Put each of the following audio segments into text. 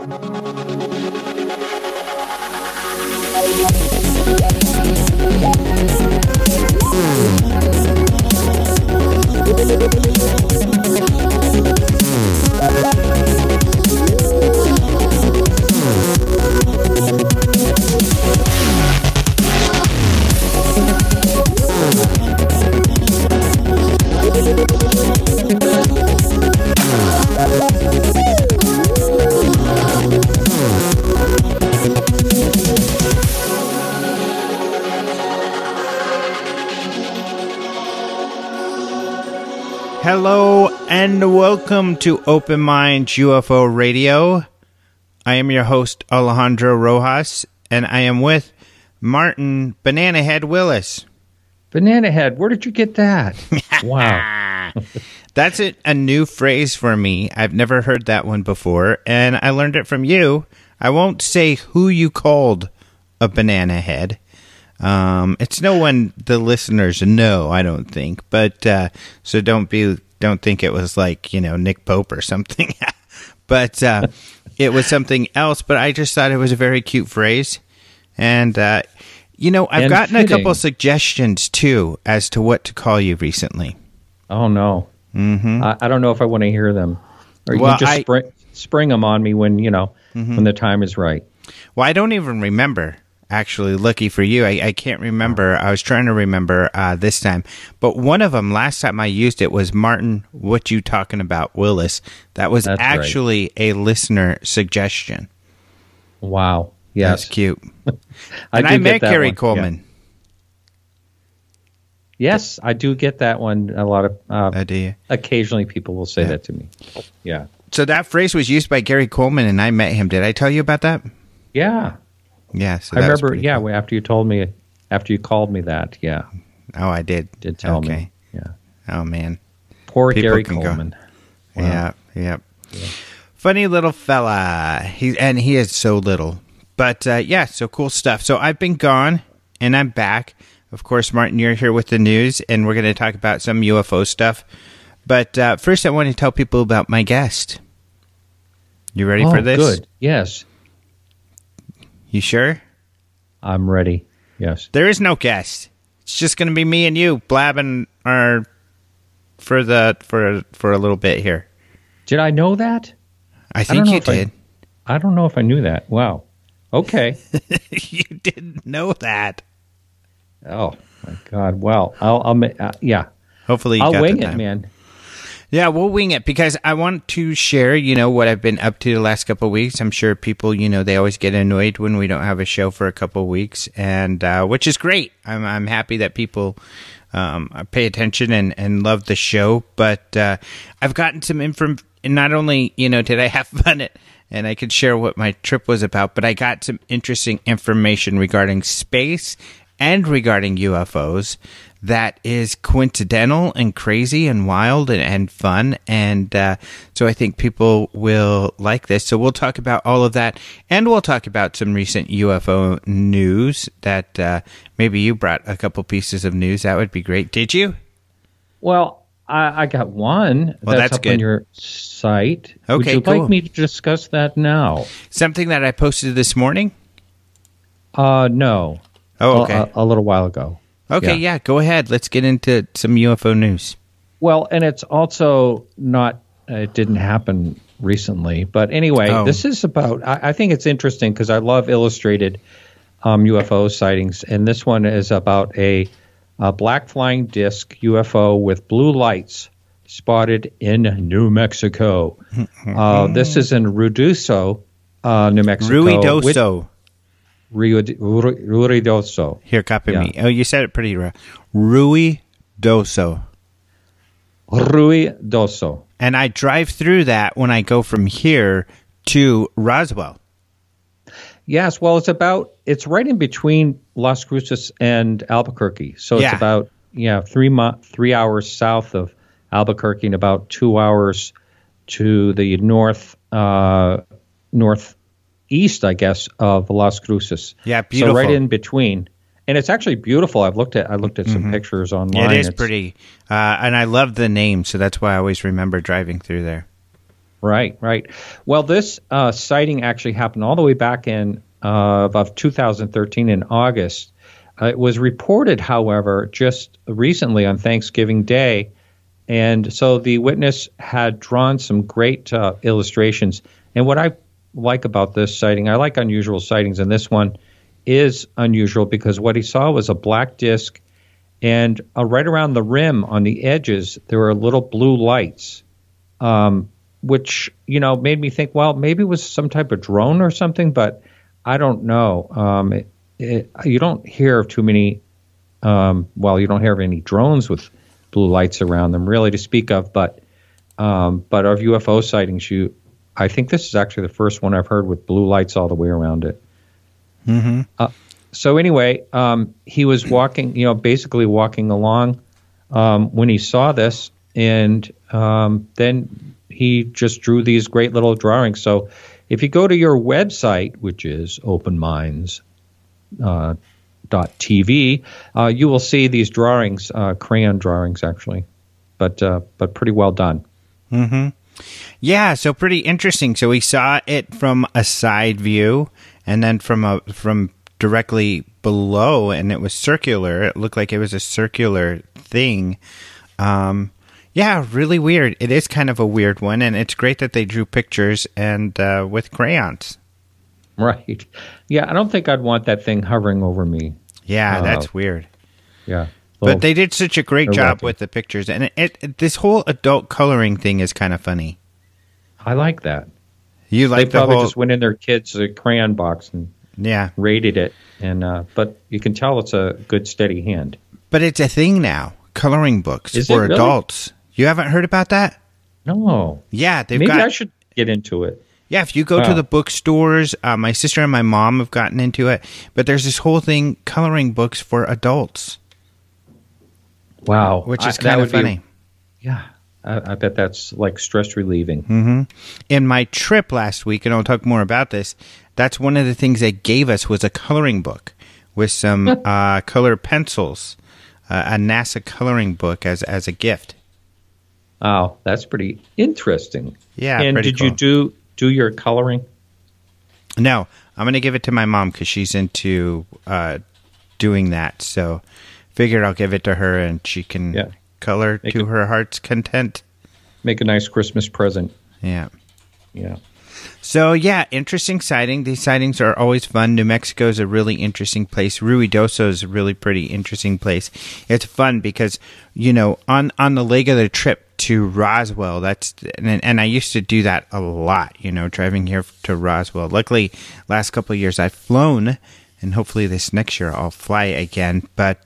Hello and welcome to Open Mind UFO Radio. I am your host, Alejandro Rojas, and I am with Martin Banana Head Willis. Banana Head, where did you get that? Wow. That's a new phrase for me. I've never heard that one before, and I learned it from you. I won't say who you called a banana head. It's no one the listeners know, I don't think. But so don't think it was like, Nick Pope or something. But it was something else. But I just thought it was a very cute phrase. And I've gotten a couple suggestions too as to what to call you recently. Oh no. Mm-hmm. I don't know if I want to hear them. Or you just spring them on me when when the time is right. Well, I don't even remember. Actually, lucky for you, I can't remember. I was trying to remember this time. But one of them, last time I used it, was Martin, what you talking about, Willis. That's actually right. A listener suggestion. Wow. Yes. That's cute. And I met Gary Coleman. Yeah. Yes, I do get that one. A lot of do you? Occasionally people will say that to me. Yeah. So that phrase was used by Gary Coleman, and I met him. Did I tell you about that? Yeah. Yeah, so I remember. Yeah, cool. After you called me that. Yeah. Oh, I did. Did tell me. Yeah. Oh man. Poor Gary Coleman. Wow. Yeah. Funny little fella. He is so little, but so cool stuff. So I've been gone, and I'm back. Of course, Martin, you're here with the news, and we're going to talk about some UFO stuff. But first, I want to tell people about my guest. You ready for this? Good. Yes. You sure? I'm ready. Yes. There is no guest. It's just going to be me and you blabbing for a little bit here. Did I know that? I think you did. I don't know if I knew that. Wow. Okay. You didn't know that. Oh my God. Well, I'll Hopefully I'll wing it, man. Yeah, we'll wing it because I want to share, what I've been up to the last couple of weeks. I'm sure people, they always get annoyed when we don't have a show for a couple of weeks, and which is great. I'm happy that people pay attention and love the show. But I've gotten some info. Not only, did I have fun and I could share what my trip was about, but I got some interesting information regarding space and regarding UFOs that is coincidental and crazy and wild and fun. And so I think people will like this. So we'll talk about all of that. And we'll talk about some recent UFO news that maybe you brought a couple pieces of news. That would be great. Did you? Well, I got one. Well, that's up good. On your site. Okay, Would you cool. like me to discuss that now? Something that I posted this morning? No. Oh, okay. A little while ago. Okay, yeah, go ahead. Let's get into some UFO news. Well, and it's also not, it didn't happen recently. But anyway, This is about, I think it's interesting because I love illustrated UFO sightings. And this one is about a black flying disc UFO with blue lights spotted in New Mexico. This is in Ruidoso, New Mexico. Ruidoso. Here, copy me. Oh, you said it pretty right. Ruidoso. And I drive through that when I go from here to Roswell. Yes, well, it's right in between Las Cruces and Albuquerque. So it's about 3 hours south of Albuquerque and about 2 hours to the northeast, I guess, of Las Cruces. Yeah, beautiful. So right in between. And it's actually beautiful. I looked at some pictures online. It is pretty. And I love the name, so that's why I always remember driving through there. Right, right. Well, this sighting actually happened all the way back in of 2013 in August. It was reported, however, just recently on Thanksgiving Day. And so the witness had drawn some great illustrations. And what I like about this sighting, I like unusual sightings, and this one is unusual because what he saw was a black disc, and right around the rim on the edges, there were little blue lights, which, made me think, well, maybe it was some type of drone or something, but I don't know. You don't hear of too many, you don't hear of any drones with blue lights around them really to speak of, but of UFO sightings, I think this is actually the first one I've heard with blue lights all the way around it. Mm-hmm. So anyway, he was walking, basically walking along when he saw this, and then he just drew these great little drawings. So if you go to your website, which is openminds.tv, you will see these drawings, crayon drawings actually, but pretty well done. Mm-hmm. Yeah, so pretty interesting. So we saw it from a side view, and then from directly below, and it was circular. It looked like it was a circular thing. Yeah, really weird. It is kind of a weird one, and it's great that they drew pictures and with crayons. Right. Yeah, I don't think I'd want that thing hovering over me. Yeah, that's weird. Yeah. But they did such a great job with the pictures, and this whole adult coloring thing is kind of funny. I like that. You like they probably just went in their kids' crayon box and rated it, and but you can tell it's a good steady hand. But it's a thing now. Coloring books for adults. You haven't heard about that? No. Yeah, maybe I should get into it. Yeah, if you go to the bookstores, my sister and my mom have gotten into it. But there's this whole thing, coloring books for adults. Wow, which is kind of funny. I bet that's like stress relieving. Mm-hmm. In my trip last week, and I'll talk more about this, that's one of the things they gave us was a coloring book with some color pencils, a NASA coloring book as a gift. Oh, that's pretty interesting. Yeah, and did cool. You do your coloring? No, I'm going to give it to my mom because she's into doing that. So figured I'll give it to her and she can color to her heart's content. Make a nice Christmas present. Yeah. Yeah. So, interesting sighting. These sightings are always fun. New Mexico is a really interesting place. Ruidoso is a really pretty interesting place. It's fun because, on the leg of the trip to Roswell, and I used to do that a lot, driving here to Roswell. Luckily, last couple of years I've flown, and hopefully this next year I'll fly again. But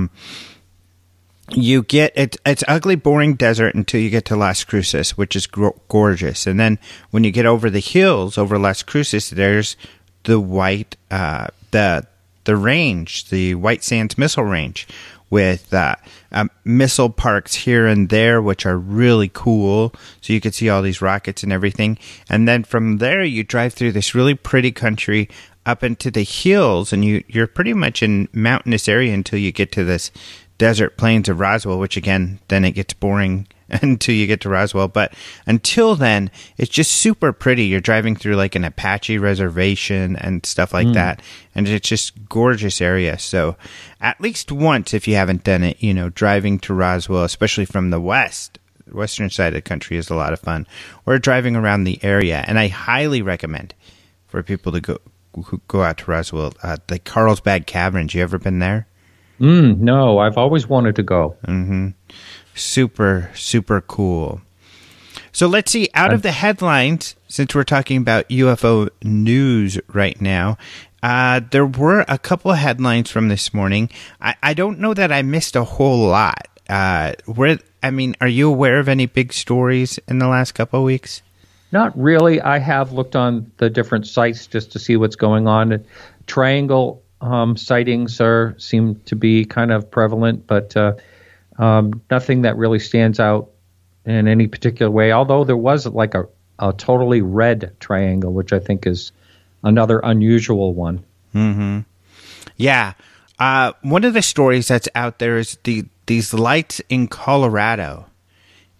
you get it's ugly, boring desert until you get to Las Cruces, which is gorgeous. And then when you get over the hills over Las Cruces, there's the white the range, the White Sands Missile Range, with missile parks here and there, which are really cool. So you can see all these rockets and everything. And then from there, you drive through this really pretty country up into the hills, and you're pretty much in mountainous area until you get to this desert plains of Roswell, which again, then it gets boring until you get to Roswell. But until then, it's just super pretty. You're driving through like an Apache reservation and stuff like that. And it's just gorgeous area. So at least once, if you haven't done it, driving to Roswell, especially from the western side of the country, is a lot of fun. Or driving around the area. And I highly recommend for people to go out to Roswell, the Carlsbad Caverns. You ever been there? No, I've always wanted to go. Mm-hmm. Super, super cool. So let's see, out of the headlines, since we're talking about UFO news right now, there were a couple of headlines from this morning. I don't know that I missed a whole lot. Are you aware of any big stories in the last couple of weeks? Not really. I have looked on the different sites just to see what's going on. Triangle sightings seem to be kind of prevalent, but nothing that really stands out in any particular way, although there was like a totally red triangle, which I think is another unusual one. Mm-hmm. Yeah. One of the stories that's out there is these lights in Colorado.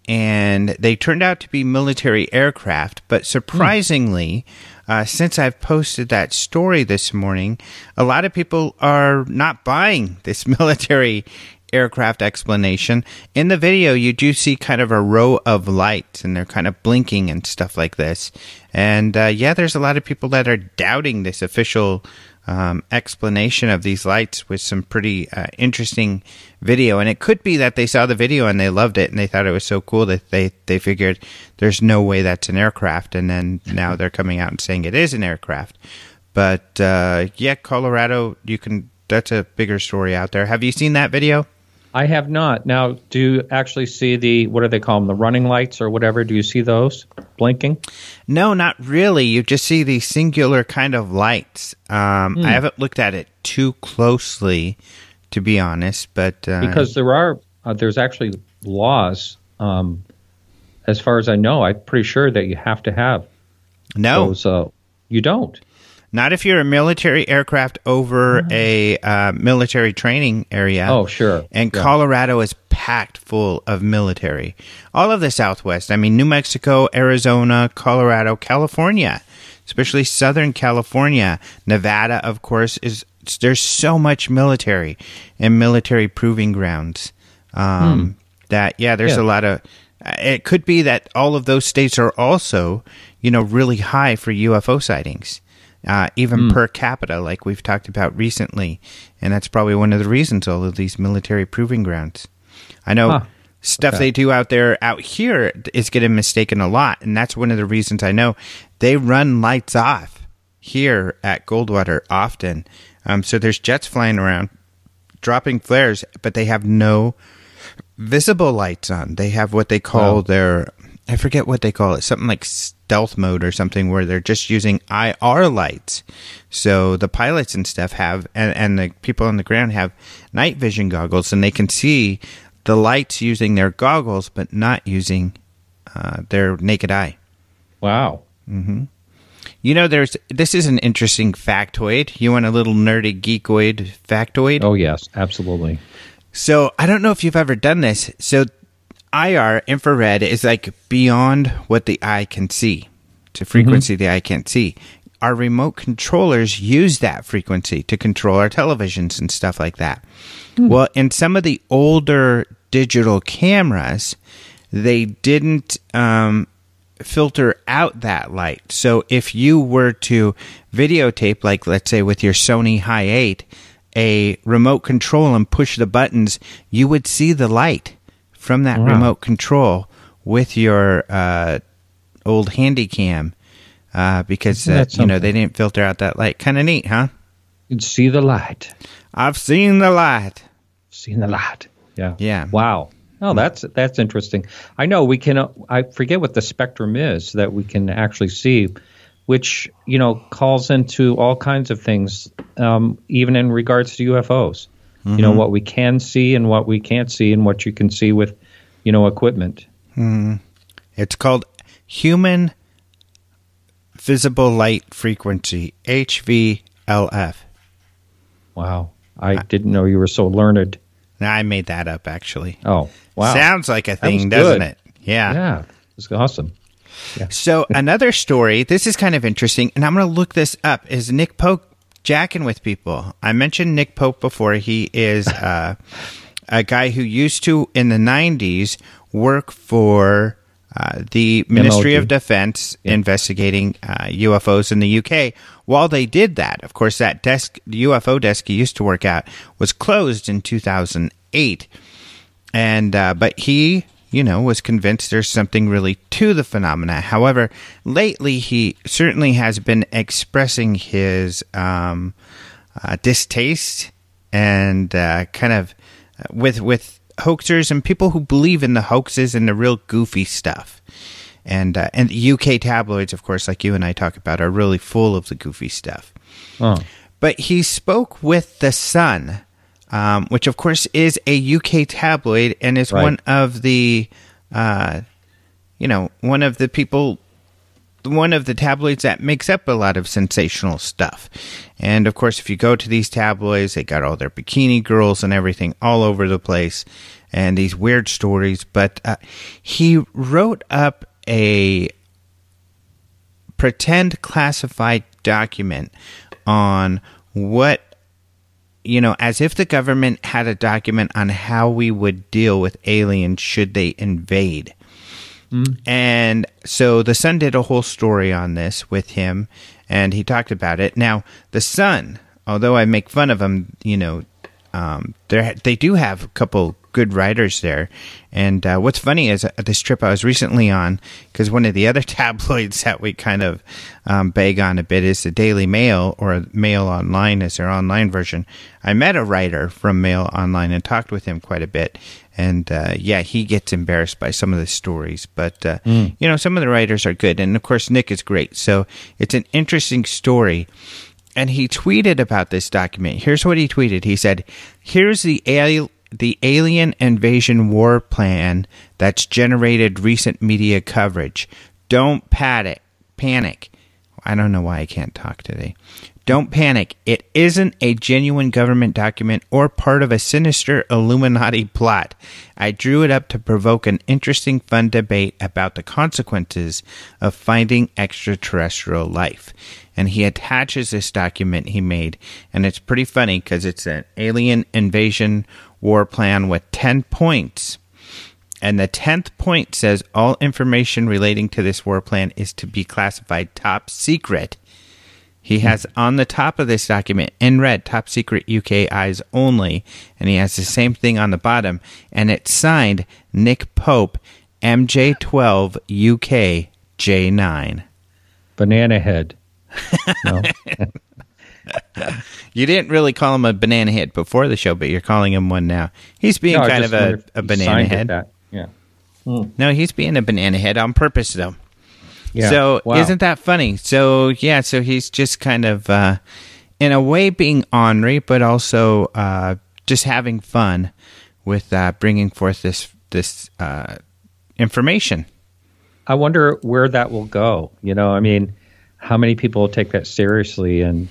and they turned out to be military aircraft. But surprisingly, since I've posted that story this morning, a lot of people are not buying this military aircraft explanation. In the video, you do see kind of a row of lights, and they're kind of blinking and stuff like this. And there's a lot of people that are doubting this official explanation of these lights with some pretty interesting video. And it could be that they saw the video and they loved it and they thought it was so cool that they figured there's no way that's an aircraft, and then now they're coming out and saying it is an aircraft. But Colorado, that's a bigger story out there. Have you seen that video? I have not. Now, do you actually see what do they call them, the running lights or whatever? Do you see those blinking? No, not really. You just see these singular kind of lights. I haven't looked at it too closely, to be honest. But because there's actually laws, as far as I know, I'm pretty sure that you have to have those. You don't. Not if you're a military aircraft over a military training area. Oh, sure. And Colorado is packed full of military. All of the Southwest. I mean, New Mexico, Arizona, Colorado, California, especially Southern California. Nevada, of course, there's so much military and military proving grounds there's a lot of... It could be that all of those states are also, really high for UFO sightings. Even per capita, like we've talked about recently. And that's probably one of the reasons all of these military proving grounds. I know stuff they do out here is getting mistaken a lot. And that's one of the reasons I know they run lights off here at Goldwater often. So there's jets flying around, dropping flares, but they have no visible lights on. They have what they call I forget what they call it, something like stealth mode or something, where they're just using IR lights. So the pilots and stuff have, and the people on the ground have night vision goggles, and they can see the lights using their goggles, but not using their naked eye. Wow. Mm-hmm. This is an interesting factoid. You want a little nerdy geekoid factoid? Oh, yes, absolutely. So I don't know if you've ever done this. So IR, infrared, is like beyond what the eye can see. It's a frequency the eye can't see. Our remote controllers use that frequency to control our televisions and stuff like that. Well, in some of the older digital cameras, they didn't filter out that light. So if you were to videotape, like let's say with your Sony Hi8, a remote control and push the buttons, you would see the light from that remote control with your old Handycam because they didn't filter out that light. Kind of neat, huh? You'd see the light. I've seen the light. Seen the light. Yeah. Yeah. Wow. Oh, that's interesting. I know we can. I forget what the spectrum is that we can actually see, which calls into all kinds of things, even in regards to UFOs. What we can see and what we can't see, and what you can see with, equipment. It's called Human Visible Light Frequency, HVLF. Wow. I didn't know you were so learned. I made that up, actually. Oh, wow. Sounds like a thing, doesn't it? Yeah. Yeah. It's awesome. Yeah. So another story, this is kind of interesting, and I'm going to look this up, is Nick Pope jacking with people. I mentioned Nick Pope before. He is a guy who used to, in the 90s, work for the Ministry of Defense investigating UFOs in the UK. While they did that, of course, that desk, the UFO desk he used to work at, was closed in 2008. And but he, was convinced there's something really to the phenomena. However, lately he certainly has been expressing his distaste and kind of with hoaxers and people who believe in the hoaxes and the real goofy stuff. And the UK tabloids, of course, like you and I talk about, are really full of the goofy stuff. Oh. But he spoke with The Sun, which, of course, is a UK tabloid and is one of the, one of the people, one of the tabloids that makes up a lot of sensational stuff. And, of course, if you go to these tabloids, they got all their bikini girls and everything all over the place. and these weird stories. But he wrote up a pretend classified document on what, as if the government had a document on how we would deal with aliens should they invade. And so the Sun did a whole story on this with him, and he talked about it. Now, the Sun, although I make fun of them, they do have a couple good writers there. And what's funny is this trip I was recently on, because one of the other tabloids that we kind of beg on a bit is the Daily Mail, or Mail Online is their online version. I met a writer from Mail Online and talked with him quite a bit. And, he gets embarrassed by some of the stories. But, some of the writers are good. And, of course, Nick is great. So it's an interesting story. And he tweeted about this document. Here's what he tweeted. He said, here's the alien invasion war plan that's generated recent media coverage. Don't panic. I don't know why I can't talk today. Don't panic. It isn't a genuine government document or part of a sinister Illuminati plot. I drew it up to provoke an interesting, fun debate about the consequences of finding extraterrestrial life. And he attaches this document he made, and it's pretty funny because it's an alien invasion war plan with 10 points. And the 10th point says all information relating to this war plan is to be classified top secret. He has on the top of this document in red, top secret UK eyes only. And he has the same thing on the bottom. And it's signed Nick Pope, MJ12 UK J9. Banana head. No. You didn't really call him a banana head before the show, but you're calling him one now. He's being kind of a banana head. Yeah. No, he's being a banana head on purpose, though. Yeah. So isn't that funny? So so he's just kind of, in a way, being ornery, but also just having fun with bringing forth this information. I wonder where that will go. How many people will take that seriously and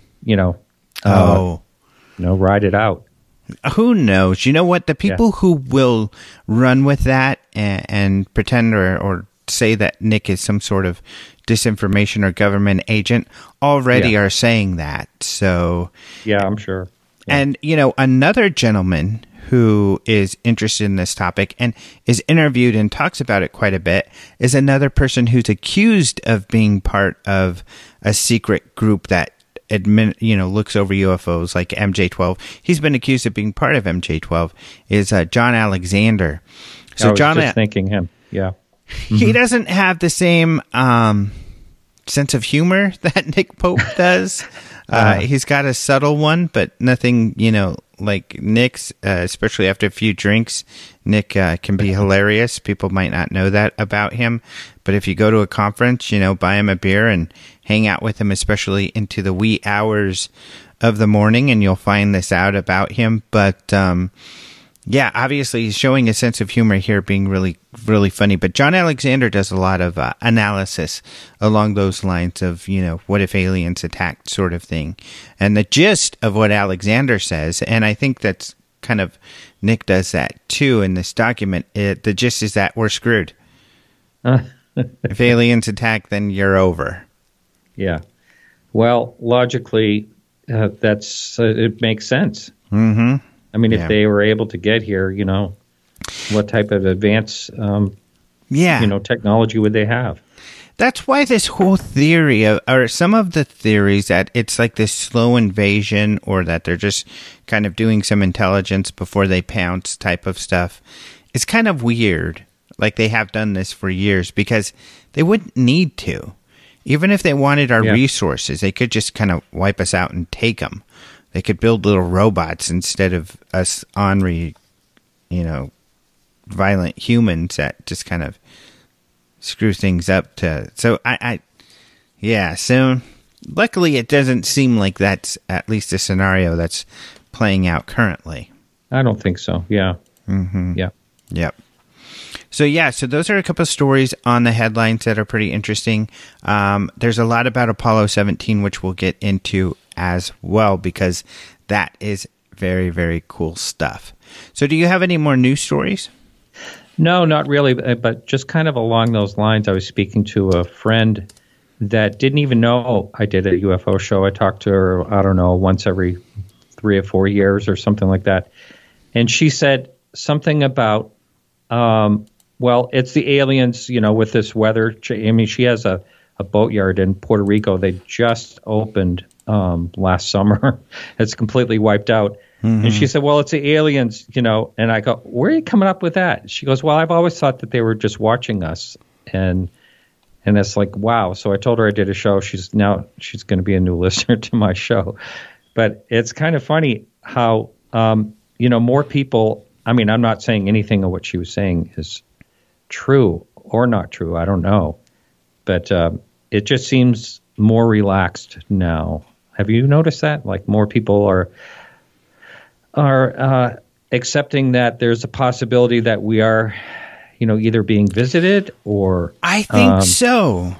ride it out? Who knows? You know what? The people who will run with that and pretend or say that Nick is some sort of disinformation or government agent already are saying that. So yeah, I'm sure. Yeah. And another gentleman who is interested in this topic and is interviewed and talks about it quite a bit is another person who's accused of being part of a secret group that looks over UFOs, like MJ12. He's been accused of being part of MJ12. Is John Alexander. So I was just thinking him. Yeah. He doesn't have the same sense of humor that Nick Pope does. He's got a subtle one, but nothing, like Nick's, especially after a few drinks. Nick can be hilarious. People might not know that about him. But if you go to a conference, buy him a beer and hang out with him, especially into the wee hours of the morning, and you'll find this out about him. But obviously he's showing a sense of humor here, being really, really funny. But John Alexander does a lot of analysis along those lines of, what if aliens attacked sort of thing. And the gist of what Alexander says, and I think that's kind of, Nick does that too in this document, the gist is that we're screwed. If aliens attack, then you're over. Yeah. Well, logically, it makes sense. Mm-hmm. I mean, if they were able to get here, what type of advanced, technology would they have? That's why this whole theory or some of the theories that it's like this slow invasion, or that they're just kind of doing some intelligence before they pounce type of stuff, is kind of weird. Like, they have done this for years because they wouldn't need to. Even if they wanted our resources, they could just kind of wipe us out and take them. They could build little robots instead of us ornery, violent humans that just kind of screw things up to. So so luckily it doesn't seem like that's at least a scenario that's playing out currently. I don't think so. Yeah. Mm-hmm. Yeah. Yep. So those are a couple of stories on the headlines that are pretty interesting. There's a lot about Apollo 17, which we'll get into as well, because that is Very, very cool stuff. So do you have any more news stories? No, not really, but just kind of along those lines, I was speaking to a friend that didn't even know I did a UFO show. I talked to her, I don't know, once every 3 or 4 years or something like that. And she said something about, well, it's the aliens, with this weather. I mean, she has a boatyard in Puerto Rico. They just opened last summer. It's completely wiped out. Mm-hmm. And she said, well, it's the aliens, And I go, where are you coming up with that? She goes, well, I've always thought that they were just watching us. And it's like, wow. So I told her I did a show. She's going to be a new listener to my show. But it's kind of funny how, more people, I mean, I'm not saying anything of what she was saying is true or not true. I don't know. But it just seems more relaxed now. Have you noticed that? Like more people are accepting that there's a possibility that we are, either being visited or... I think so.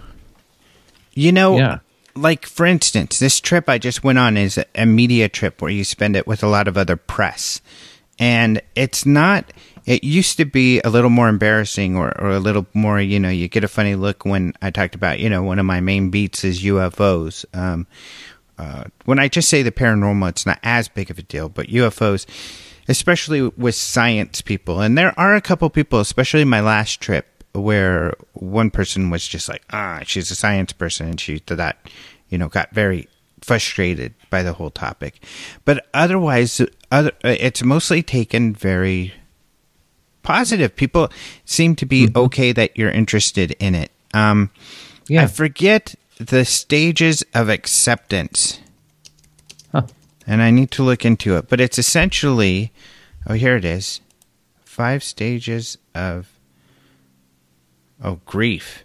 Like, for instance, this trip I just went on is a media trip where you spend it with a lot of other press. And it's not... It used to be a little more embarrassing or a little more, you get a funny look when I talked about, one of my main beats is UFOs. When I just say the paranormal, it's not as big of a deal, but UFOs, especially with science people. And there are a couple people, especially my last trip, where one person was just like, she's a science person. And she got very frustrated by the whole topic. But otherwise, it's mostly taken very positive. People seem to be okay that you're interested in it. I forget the stages of acceptance. And I need to look into it. But it's essentially, here it is. 5 stages of grief.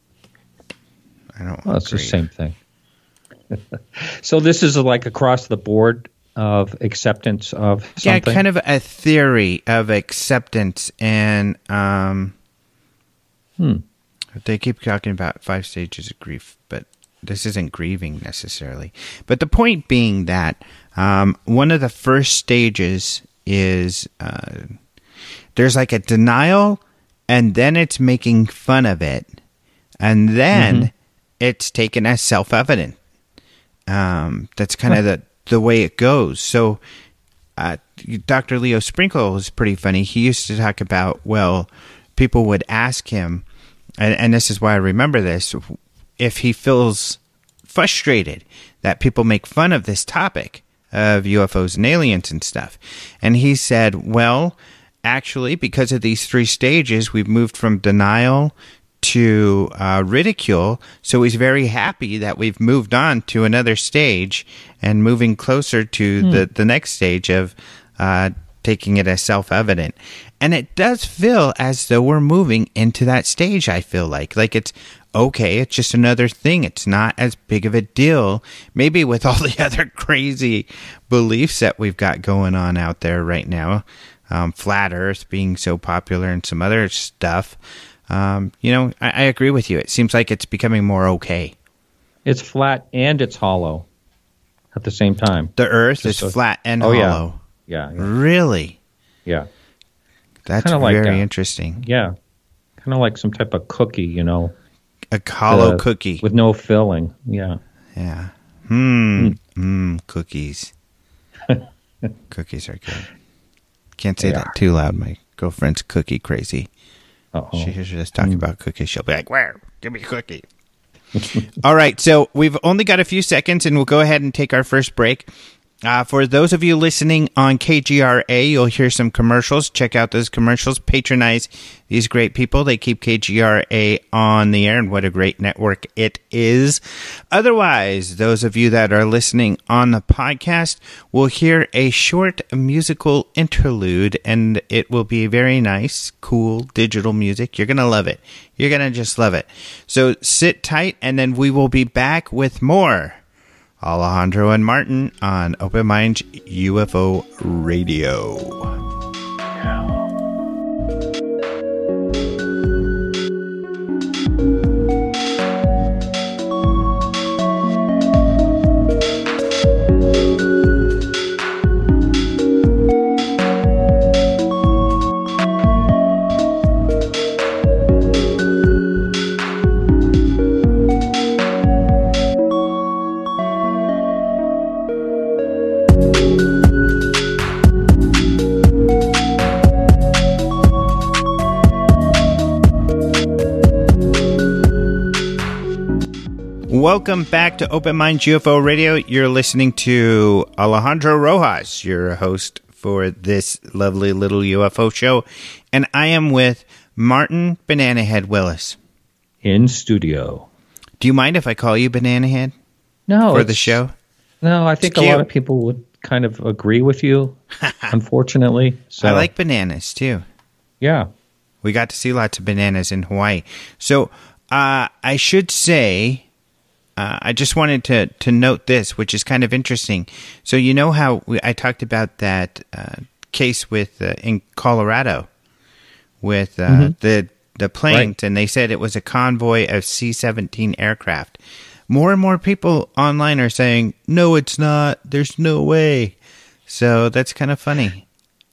It's the same thing. So this is like across the board of acceptance of something? Yeah, kind of a theory of acceptance. And they keep talking about 5 stages of grief, but this isn't grieving necessarily. But the point being that one of the first stages is there's like a denial, and then it's making fun of it, and then it's taken as self-evident. That's kind of the way it goes. So Dr. Leo Sprinkle is pretty funny. He used to talk about, people would ask him, and this is why I remember this, if he feels frustrated that people make fun of this topic of UFOs and aliens and stuff. And he said, actually, because of these 3 stages, we've moved from denial to ridicule. So he's very happy that we've moved on to another stage and moving closer to the next stage of taking it as self-evident. And it does feel as though we're moving into that stage, I feel like. Like it's okay, it's just another thing. It's not as big of a deal. Maybe with all the other crazy beliefs that we've got going on out there right now. Flat Earth being so popular and some other stuff. I agree with you. It seems like it's becoming more okay. It's flat and it's hollow at the same time. The Earth is flat and hollow. Yeah. Really? Yeah. That's very interesting. Yeah. Kind of like some type of cookie, A hollow cookie. With no filling. Yeah. Yeah. Cookies. Cookies are good. Can't say that too loud. My girlfriend's cookie crazy. She's just talking about cookies. She'll be like, "Where? Give me a cookie." All right, so we've only got a few seconds, and we'll go ahead and take our first break. For those of you listening on KGRA, you'll hear some commercials. Check out those commercials. Patronize these great people. They keep KGRA on the air, and what a great network it is. Otherwise, those of you that are listening on the podcast will hear a short musical interlude, and it will be very nice, cool, digital music. You're going to love it. You're going to just love it. So sit tight, and then we will be back with more Alejandro and Martin on Open Minds UFO Radio. Welcome back to Open Minds UFO Radio. You're listening to Alejandro Rojas, your host for this lovely little UFO show. And I am with Martin Banana Head Willis. In studio. Do you mind if I call you Banana Head? No. For the show? No, I think a lot of people would kind of agree with you, unfortunately. So I like bananas, too. Yeah. We got to see lots of bananas in Hawaii. So I should say... I just wanted to note this, which is kind of interesting. So you know how I talked about that case with in Colorado with the planes, right. And they said it was a convoy of C-17 aircraft. More and more people online are saying, no, it's not. There's no way. So that's kind of funny.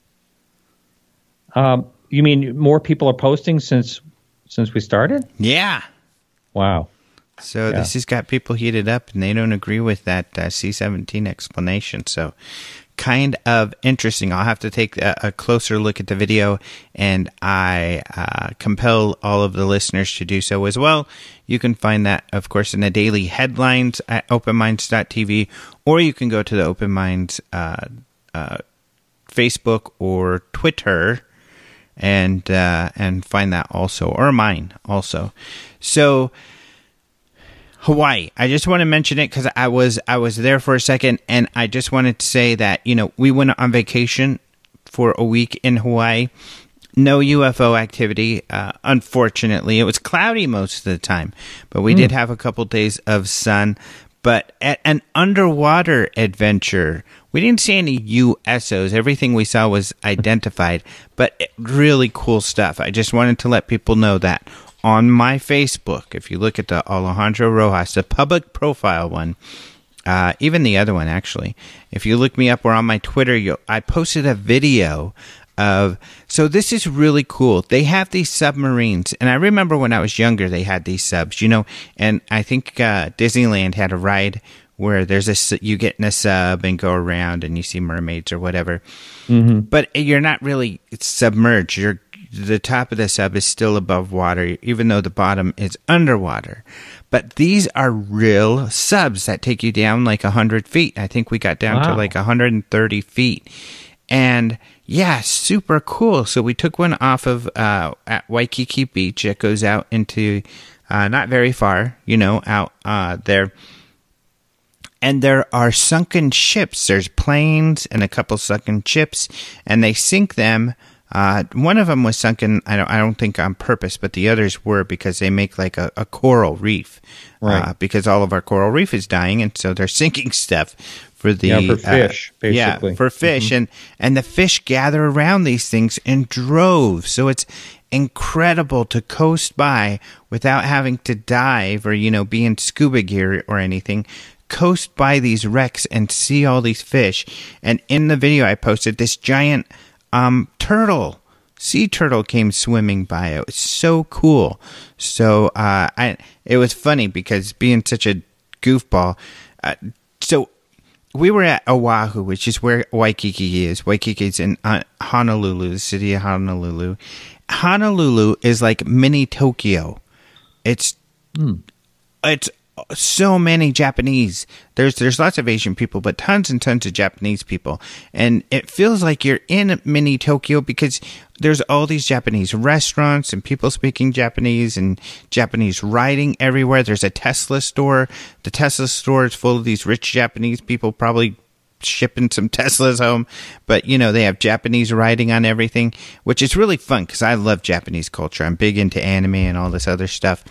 You mean more people are posting since we started? Yeah. Wow. So this has got people heated up, and they don't agree with that C-17 explanation. So kind of interesting. I'll have to take a closer look at the video, and I compel all of the listeners to do so as well. You can find that, of course, in the daily headlines at openminds.tv, or you can go to the Open Minds Facebook or Twitter and find that also, or mine also. So... Hawaii. I just want to mention it because I was there for a second, and I just wanted to say that, you know, we went on vacation for a week in Hawaii. No UFO activity, unfortunately. It was cloudy most of the time, but we did have a couple days of sun. But at an underwater adventure, we didn't see any USOs. Everything we saw was identified, but really cool stuff. I just wanted to let people know that. On my Facebook, if you look at the Alejandro Rojas, the public profile one, even the other one, actually, if you look me up, or on my Twitter, I posted a video of, so this is really cool. They have these submarines, and I remember when I was younger, they had these subs, you know, and I think Disneyland had a ride where you get in a sub and go around and you see mermaids or whatever, but you're not really submerged. The top of the sub is still above water, even though the bottom is underwater. But these are real subs that take you down like 100 feet. I think we got down to like 130 feet. And yeah, super cool. So we took one off of at Waikiki Beach. It goes out into not very far, you know, out there. And there are sunken ships. There's planes and a couple sunken ships, and they sink them. One of them was sunken, I don't think on purpose, but the others were because they make like a coral reef. Right. Because all of our coral reef is dying, and so they're sinking stuff for for fish, basically. Yeah, for fish. And the fish gather around these things in droves. So it's incredible to coast by without having to dive or, you know, be in scuba gear or anything. Coast by these wrecks and see all these fish. And in the video I posted, this giant... sea turtle came swimming by. It was so cool. So it was funny because being such a goofball. So we were at Oahu, which is where Waikiki is. Waikiki's in Honolulu, the city of Honolulu. Honolulu is like mini Tokyo. It's so many Japanese. There's lots of Asian people, but tons and tons of Japanese people. And it feels like you're in mini Tokyo because there's all these Japanese restaurants and people speaking Japanese and Japanese writing everywhere. There's a Tesla store. The Tesla store is full of these rich Japanese people probably shipping some Teslas home. But, you know, they have Japanese writing on everything, which is really fun because I love Japanese culture. I'm big into anime and all this other stuff.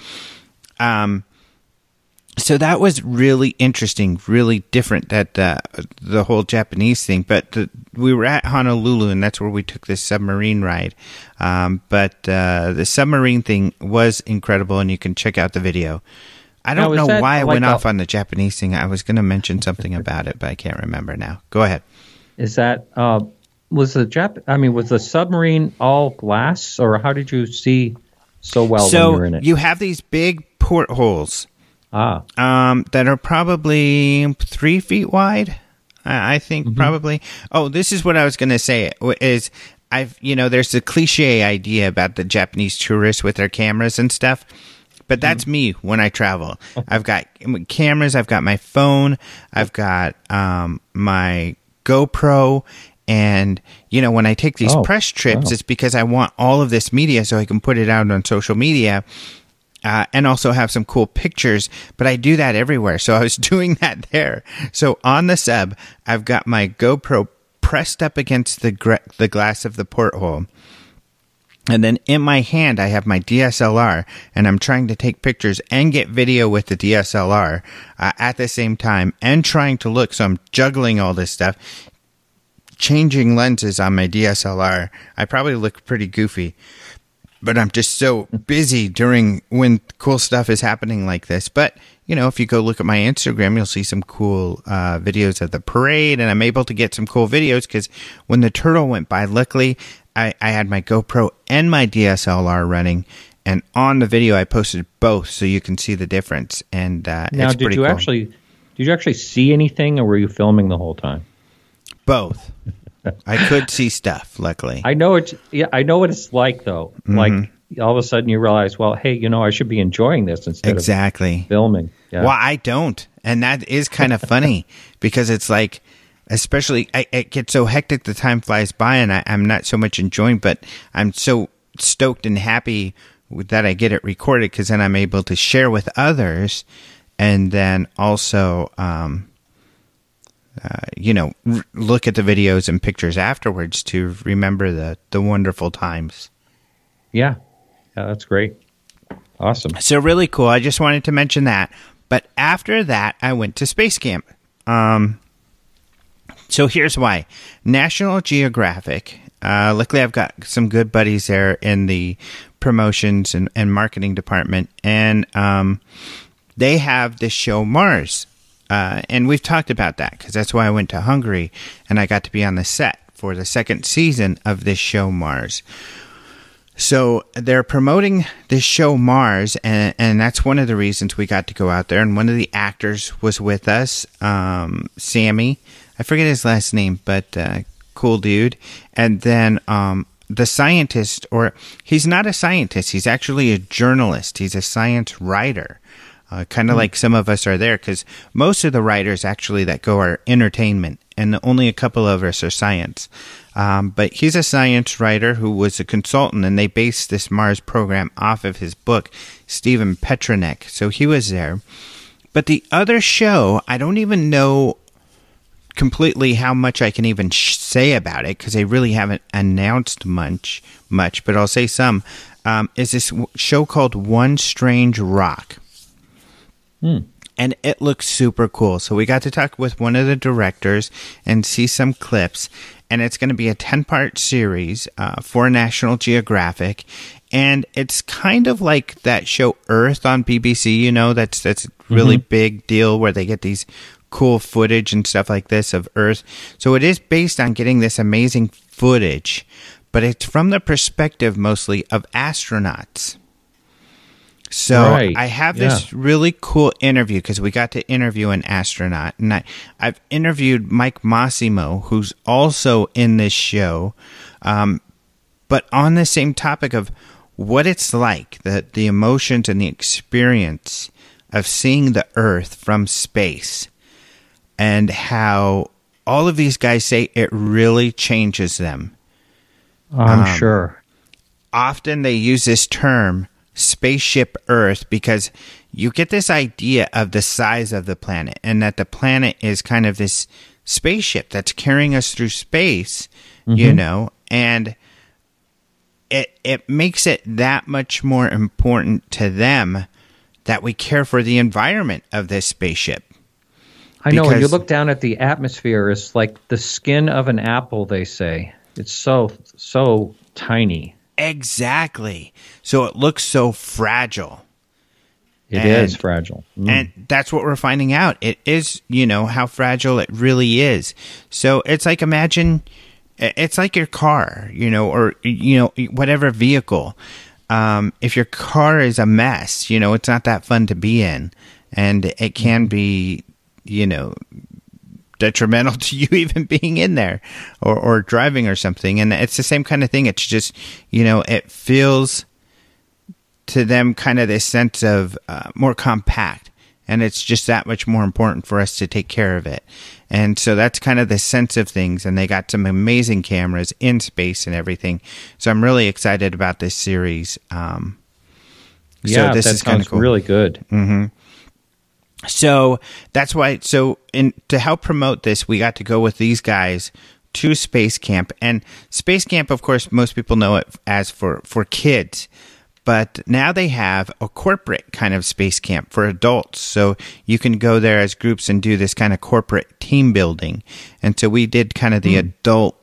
So that was really interesting, really different, that the whole Japanese thing. But we were at Honolulu, and that's where we took this submarine ride. But the submarine thing was incredible, and you can check out the video. I don't know why I went off on the Japanese thing. I was going to mention something about it, but I can't remember now. Go ahead. Is that was the submarine all glass, or how did you see so well when you were in it? You have these big portholes. That are probably 3 feet wide. I think probably. Oh, this is what I was going to say. Is there's the cliche idea about the Japanese tourists with their cameras and stuff, But that's me when I travel. I've got cameras. I've got my phone. I've got my GoPro. And, when I take these press trips, it's because I want all of this media so I can put it out on social media and also have some cool pictures. But I do that everywhere. So I was doing that there. So on the sub, I've got my GoPro pressed up against the glass of the porthole. And then in my hand, I have my DSLR, and I'm trying to take pictures and get video with the DSLR at the same time and trying to look. So I'm juggling all this stuff, changing lenses on my DSLR. I probably look pretty goofy, but I'm just so busy when cool stuff is happening like this. But, if you go look at my Instagram, you'll see some cool videos of the parade, and I'm able to get some cool videos because when the turtle went by, luckily, I had my GoPro and my DSLR running, and on the video I posted both so you can see the difference. And now, it's pretty cool. Did you actually see anything, or were you filming the whole time? Both. I could see stuff, luckily. I know what it's like, though. Mm-hmm. Like, all of a sudden you realize, well, hey, I should be enjoying this instead of filming. Yeah. Well, I don't. And that is kind of funny because it's like, especially, it gets so hectic, the time flies by, and I'm not so much enjoying, but I'm so stoked and happy that I get it recorded because then I'm able to share with others and then also, look at the videos and pictures afterwards to remember the wonderful times. Yeah, that's great. Awesome. So really cool. I just wanted to mention that. But after that, I went to Space Camp. So here's why. National Geographic. Luckily, I've got some good buddies there in the promotions and marketing department. And they have this show, Mars. And we've talked about that because that's why I went to Hungary and I got to be on the set for the second season of this show, Mars. So they're promoting this show, Mars, and that's one of the reasons we got to go out there. And one of the actors was with us, Sammy. I forget his last name, but cool dude. And then the scientist, or he's not a scientist, he's actually a journalist. He's a science writer. Kind of like some of us are there, because most of the writers actually that go are entertainment, and only a couple of us are science. But he's a science writer who was a consultant, and they based this Mars program off of his book, Stephen Petranek. So he was there. But the other show, I don't even know completely how much I can even say about it, because they really haven't announced much, but I'll say some, is this show called One Strange Rock. And it looks super cool. So we got to talk with one of the directors and see some clips. And it's going to be a 10-part series for National Geographic. And it's kind of like that show Earth on BBC, that's a really big deal where they get these cool footage and stuff like this of Earth. So it is based on getting this amazing footage, but it's from the perspective mostly of astronauts. So right. I have this really cool interview because we got to interview an astronaut. And I've interviewed Mike Massimo, who's also in this show, but on the same topic of what it's like, the emotions and the experience of seeing the Earth from space, and how all of these guys say it really changes them. I'm sure. Often they use this term, Spaceship Earth, because you get this idea of the size of the planet and that the planet is kind of this spaceship that's carrying us through space, and it makes it that much more important to them that we care for the environment of this spaceship. I know, when you look down at the atmosphere, it's like the skin of an apple, they say. It's so tiny. Exactly. So it looks so fragile. It is fragile. And that's what we're finding out. It is, how fragile it really is. So it's like, imagine, it's like your car, or, whatever vehicle. If your car is a mess, it's not that fun to be in. And it can be, detrimental to you even being in there or driving or something. And it's the same kind of thing. It's just, it feels to them kind of this sense of more compact. And it's just that much more important for us to take care of it. And so that's kind of the sense of things. And they got some amazing cameras in space and everything. So I'm really excited about this series. So this is kind of cool. Really good. Mm-hmm. So that's why. So to help promote this, we got to go with these guys to Space Camp. And Space Camp, of course, most people know it as for kids. But now they have a corporate kind of space camp for adults. So you can go there as groups and do this kind of corporate team building. And so we did kind of the adult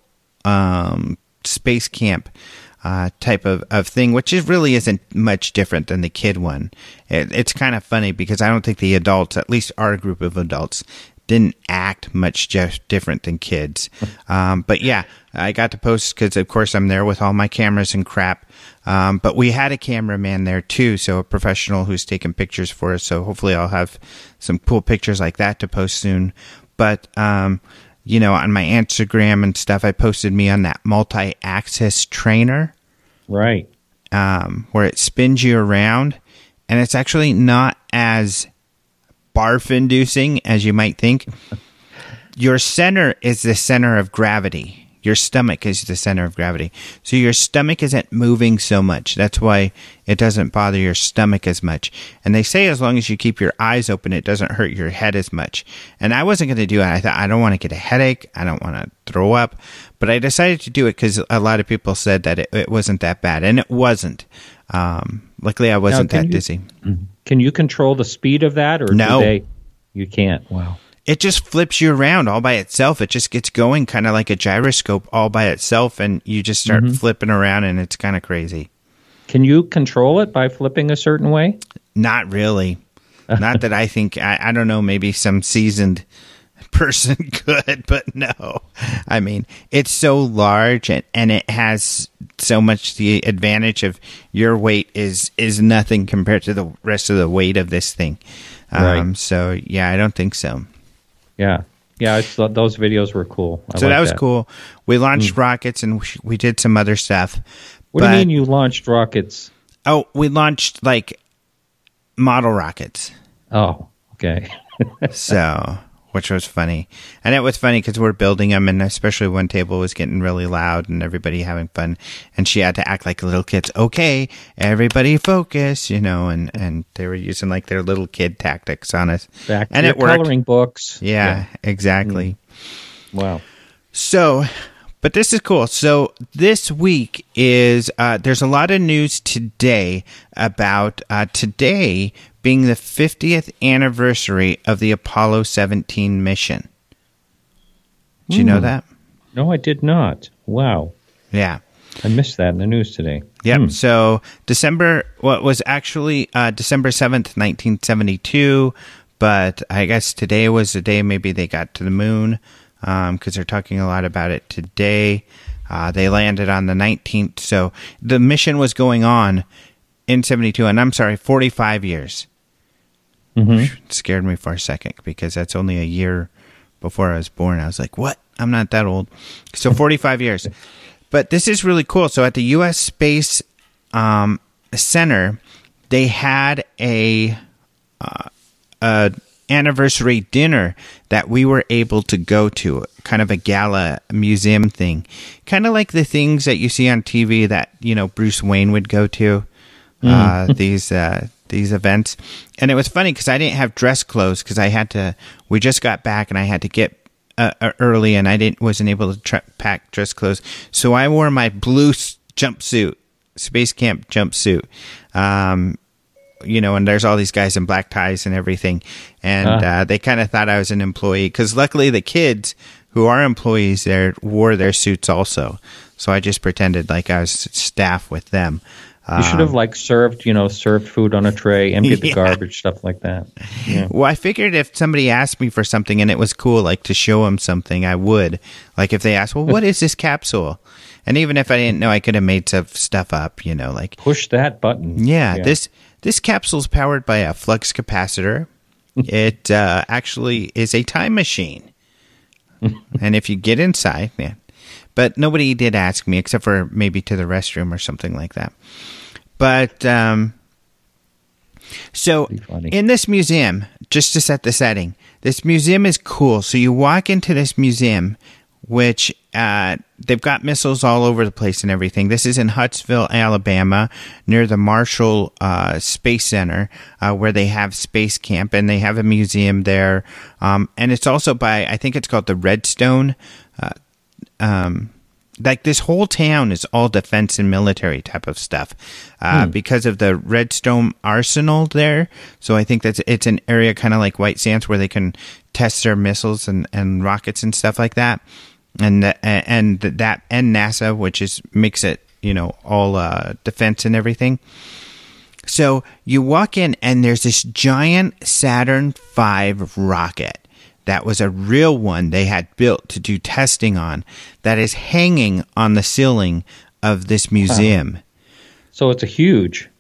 space camp type of thing, which really isn't much different than the kid one. It's kind of funny because I don't think the adults, at least our group of adults, didn't act much just different than kids. But yeah, I got to post because, of course, I'm there with all my cameras and crap. But we had a cameraman there, too, so a professional who's taking pictures for us. So hopefully I'll have some cool pictures like that to post soon. But, on my Instagram and stuff, I posted me on that multi-axis trainer. Right. Where it spins you around. And it's actually not as barf-inducing as you might think. Your center is the center of gravity. Your stomach is the center of gravity. So your stomach isn't moving so much. That's why it doesn't bother your stomach as much. And they say as long as you keep your eyes open, it doesn't hurt your head as much. And I wasn't going to do it. I thought, I don't want to get a headache. I don't want to throw up. But I decided to do it because a lot of people said that it wasn't that bad. And it wasn't. Luckily, I wasn't that dizzy. Can you control the speed of that? Or no. You can't? Wow. It just flips you around all by itself. It just gets going kind of like a gyroscope all by itself, and you just start flipping around, and it's kind of crazy. Can you control it by flipping a certain way? Not really. Not that I think. I don't know, maybe some seasoned person could, but no. I mean, it's so large, and it has so much the advantage of your weight is nothing compared to the rest of the weight of this thing. Right. So, yeah, I don't think so. Yeah, I thought those videos were cool. So that was cool. We launched rockets and we did some other stuff. What do you mean you launched rockets? Oh, we launched like model rockets. Oh, okay. So, which was funny. And it was funny because we're building them, and especially one table was getting really loud and everybody having fun. And she had to act like little kids. Okay, everybody focus, and they were using like their little kid tactics on us. Back and to it worked. Coloring books. Yeah. Exactly. Wow. So, but this is cool. So this week is, there's a lot of news today about today being the 50th anniversary of the Apollo 17 mission. Did you know that? No, I did not. Wow. Yeah. I missed that in the news today. Yep. So December 7th, 1972, but I guess today was the day maybe they got to the moon, because they're talking a lot about it today. They landed on the 19th. So the mission was going on in 72, and I'm sorry, 45 years. It scared me for a second because that's only a year before I was born. I was like, what? I'm not that old. So 45 years. But this is really cool. So at the U.S. Space Center, they had a anniversary dinner that we were able to go to, kind of a gala museum thing, kind of like the things that you see on TV that Bruce Wayne would go to. These events. And it was funny because I didn't have dress clothes because we just got back and I had to get early, and I wasn't able to pack dress clothes. So I wore my blue jumpsuit, Space Camp jumpsuit. And there's all these guys in black ties and everything. And they kind of thought I was an employee because luckily the kids who are employees there wore their suits also. So I just pretended like I was staff with them. You should have served food on a tray, emptied the garbage, stuff like that. Yeah. Well, I figured if somebody asked me for something and it was cool, like to show them something, I would. Like if they asked, well, what is this capsule? And even if I didn't know, I could have made some stuff up, like push that button. Yeah. This capsule is powered by a flux capacitor. It actually is a time machine. And if you get inside, yeah. But nobody did ask me except for maybe to the restroom or something like that. But So in this museum, just to set the setting, this museum is cool. So you walk into this museum, which they've got missiles all over the place and everything. This is in Huntsville, Alabama, near the Marshall Space Center, where they have Space Camp, and they have a museum there. And it's also by, I think it's called the Redstone. Like this whole town is all defense and military type of stuff because of the Redstone Arsenal there. So I think it's an area kind of like White Sands where they can test their missiles and rockets and stuff like that. And NASA, which makes it, all defense and everything. So you walk in and there's this giant Saturn V rocket. That was a real one they had built to do testing on that is hanging on the ceiling of this museum. So it's humongous.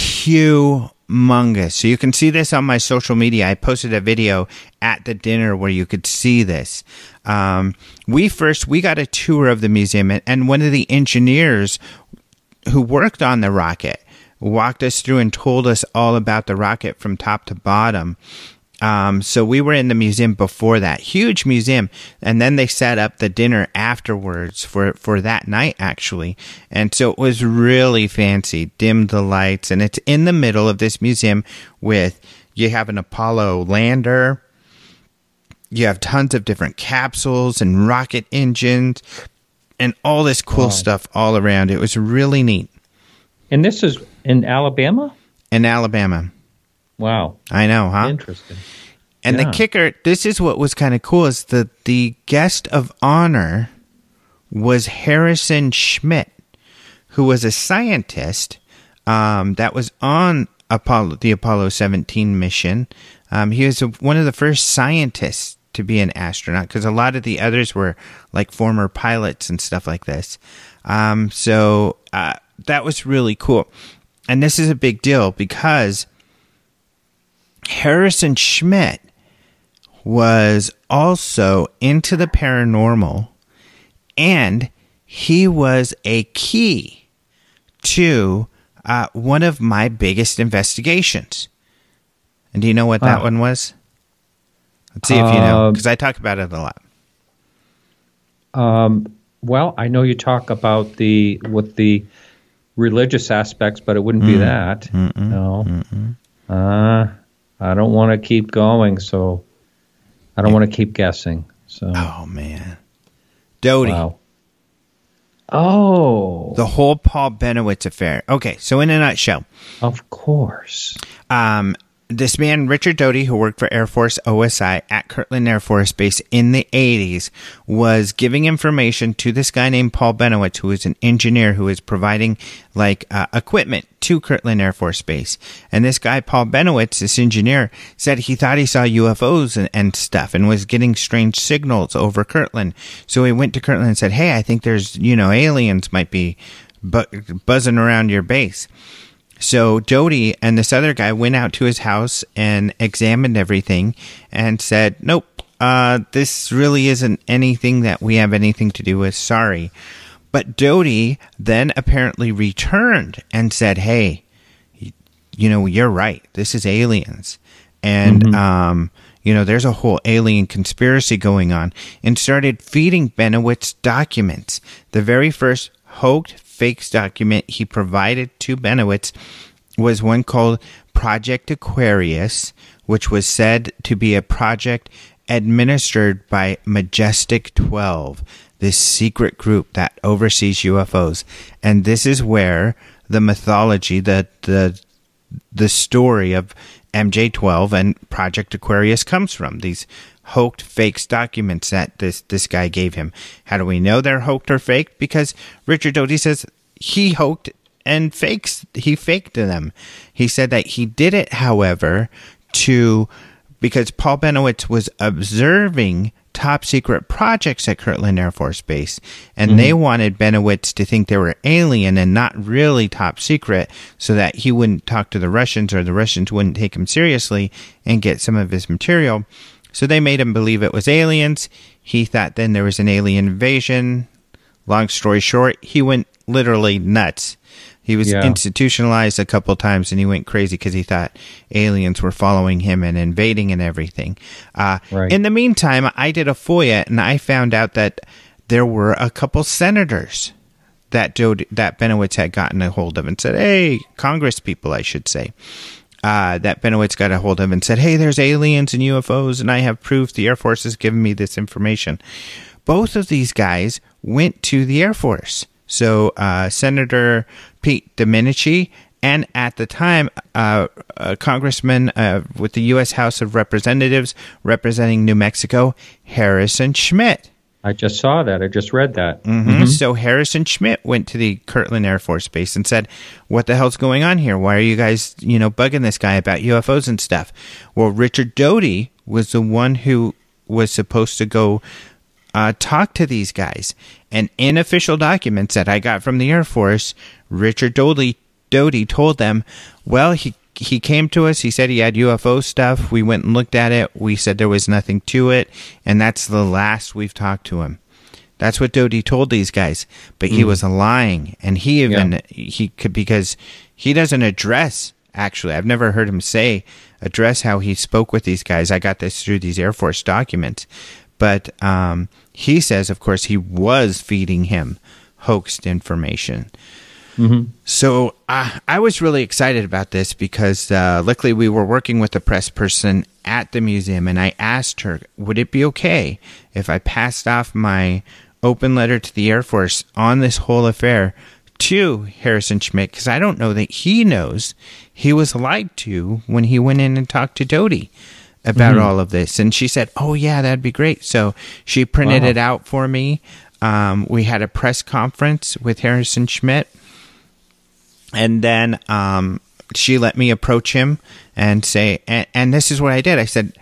So you can see this on my social media. I posted a video at the dinner where you could see this. We got a tour of the museum, and one of the engineers who worked on the rocket walked us through and told us all about the rocket from top to bottom. So we were in the museum before that, huge museum, and then they set up the dinner afterwards for that night, actually. And so it was really fancy, dimmed the lights, and it's in the middle of this museum you have an Apollo lander, you have tons of different capsules and rocket engines, and all this cool stuff all around. It was really neat. And this is in Alabama? In Alabama. Wow. I know, huh? Interesting. And the kicker, this is what was kind of cool, is the guest of honor was Harrison Schmitt, who was a scientist that was on the Apollo 17 mission. He was one of the first scientists to be an astronaut, because a lot of the others were like former pilots and stuff like this. So that was really cool. And this is a big deal because Harrison Schmitt was also into the paranormal, and he was a key to one of my biggest investigations. And do you know what that one was? Let's see if you know, because I talk about it a lot. Well, I know you talk about the religious aspects, but it wouldn't be that. No. I don't want to keep going, so I don't want to keep guessing. So. Oh, man. Doty. Wow. Oh. The whole Paul Bennewitz affair. Okay, so in a nutshell. Of course. This man, Richard Doty, who worked for Air Force OSI at Kirtland Air Force Base in the 80s, was giving information to this guy named Paul Bennewitz, who is an engineer who is providing equipment to Kirtland Air Force Base. And this guy, Paul Bennewitz, this engineer, said he thought he saw UFOs and stuff and was getting strange signals over Kirtland. So he went to Kirtland and said, hey, I think there's, aliens might be buzzing around your base. So Doty and this other guy went out to his house and examined everything and said, nope, this really isn't anything that we have anything to do with. Sorry. But Doty then apparently returned and said, hey, you're right. This is aliens. And, there's a whole alien conspiracy going on, and started feeding Bennewitz documents. The very first hoaxed fakes document he provided to Bennewitz was one called Project Aquarius, which was said to be a project administered by Majestic 12, this secret group that oversees UFOs. And this is where the mythology, the story of MJ12 and Project Aquarius comes from. These hoaxed fakes documents that this guy gave him. How do we know they're hoaxed or faked? Because Richard Doty says he hoaxed and he faked them. He said that he did it, however, because Paul Bennewitz was observing top secret projects at Kirtland Air Force Base, and they wanted Bennewitz to think they were alien and not really top secret, so that he wouldn't talk to the Russians, or the Russians wouldn't take him seriously and get some of his material. So they made him believe it was aliens. He thought then there was an alien invasion. Long story short, he went literally nuts. He was institutionalized a couple times, and he went crazy because he thought aliens were following him and invading and everything. Right. In the meantime, I did a FOIA, and I found out that there were a couple senators that Benowitz had gotten a hold of and said, hey, Congress people, I should say, that Benowitz got a hold of and said, hey, there's aliens and UFOs, and I have proof. The Air Force has given me this information. Both of these guys went to the Air Force. So Senator Pete Domenici, and at the time, a congressman with the U.S. House of Representatives representing New Mexico, Harrison Schmitt. I just saw that. I just read that. Mm-hmm. Mm-hmm. So Harrison Schmitt went to the Kirtland Air Force Base and said, what the hell's going on here? Why are you guys, bugging this guy about UFOs and stuff? Well, Richard Doty was the one who was supposed to go talk to these guys. And in official documents that I got from the Air Force, Richard Doty told them, well, he came to us. He said he had UFO stuff. We went and looked at it. We said there was nothing to it. And that's the last we've talked to him. That's what Doty told these guys. But he was lying. And because he doesn't address, actually, I've never heard him address how he spoke with these guys. I got this through these Air Force documents. But he says, of course, he was feeding him hoaxed information. Mm-hmm. So I was really excited about this because luckily we were working with a press person at the museum, and I asked her, would it be okay if I passed off my open letter to the Air Force on this whole affair to Harrison Schmitt? Because I don't know that he knows he was lied to when he went in and talked to Doty about all of this. And she said, oh, yeah, that'd be great. So she printed it out for me. We had a press conference with Harrison Schmitt. And then she let me approach him and say, and this is what I did. I said,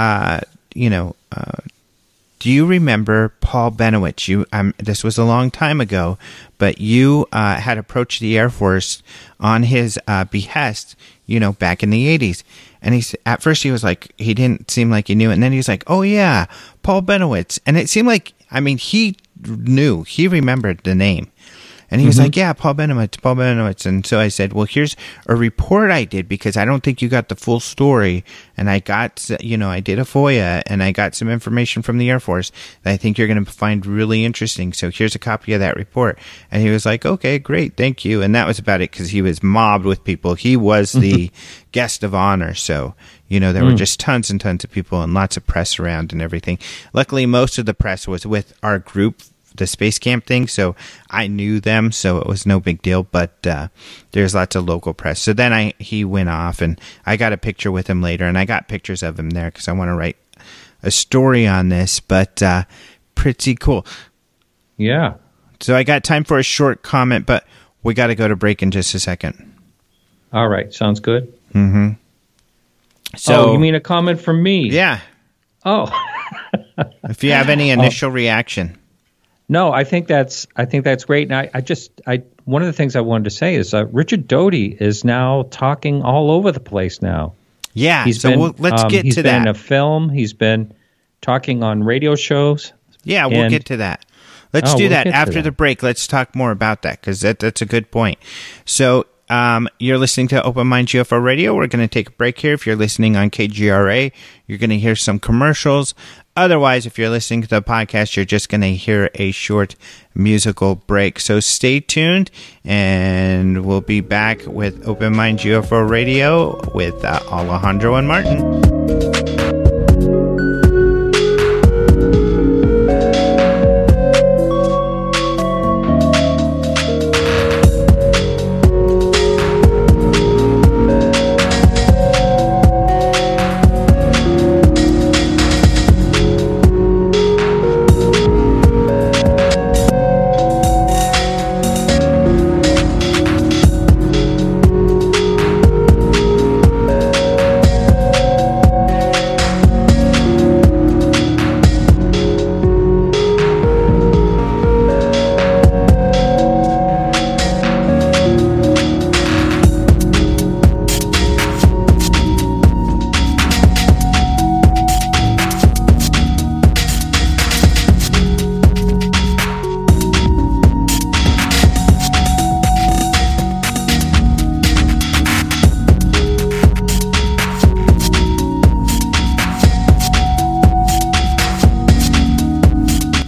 do you remember Paul Benowitz? This was a long time ago, but you had approached the Air Force on his behest, back in the 80s. And at first he was like, he didn't seem like he knew it. And then he was like, oh, yeah, Paul Benowitz. And it seemed like, he knew. He remembered the name. And he was like, yeah, Paul Benowitz. And so I said, well, here's a report I did because I don't think you got the full story. And I got, I did a FOIA and I got some information from the Air Force that I think you're going to find really interesting. So here's a copy of that report. And he was like, okay, great. Thank you. And that was about it because he was mobbed with people. He was the guest of honor. So, there were just tons and tons of people and lots of press around and everything. Luckily, most of the press was with our group, the space camp thing, so I knew them, so it was no big deal, but there's lots of local press. So then he went off, and I got a picture with him later, and I got pictures of him there because I want to write a story on this, but pretty cool. Yeah. So I got time for a short comment, but we got to go to break in just a second. All right, sounds good. Mm-hmm. So you mean a comment from me? Yeah. Oh. If you have any initial reaction. No, I think that's great. And I one of the things I wanted to say is Richard Doty is now talking all over the place now. Yeah, let's get to that. He's been in a film. He's been talking on radio shows. Yeah, we'll get to that. Let's do that after the break. Let's talk more about that because that's a good point. So you're listening to Open Minds UFO Radio. We're going to take a break here. If you're listening on KGRA, you're going to hear some commercials. Otherwise, if you're listening to the podcast, you're just going to hear a short musical break. So stay tuned, and we'll be back with Open Minds UFO Radio with Alejandro and Martin.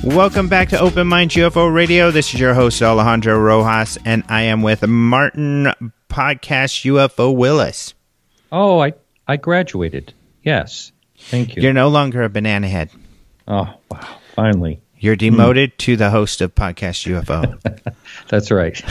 Welcome back to Open Mind UFO Radio. This is your host, Alejandro Rojas, and I am with Martin Podcast UFO Willis. Oh, I graduated. Yes. Thank you. You're no longer a banana head. Oh, wow. Finally. You're demoted to the host of Podcast UFO. That's right.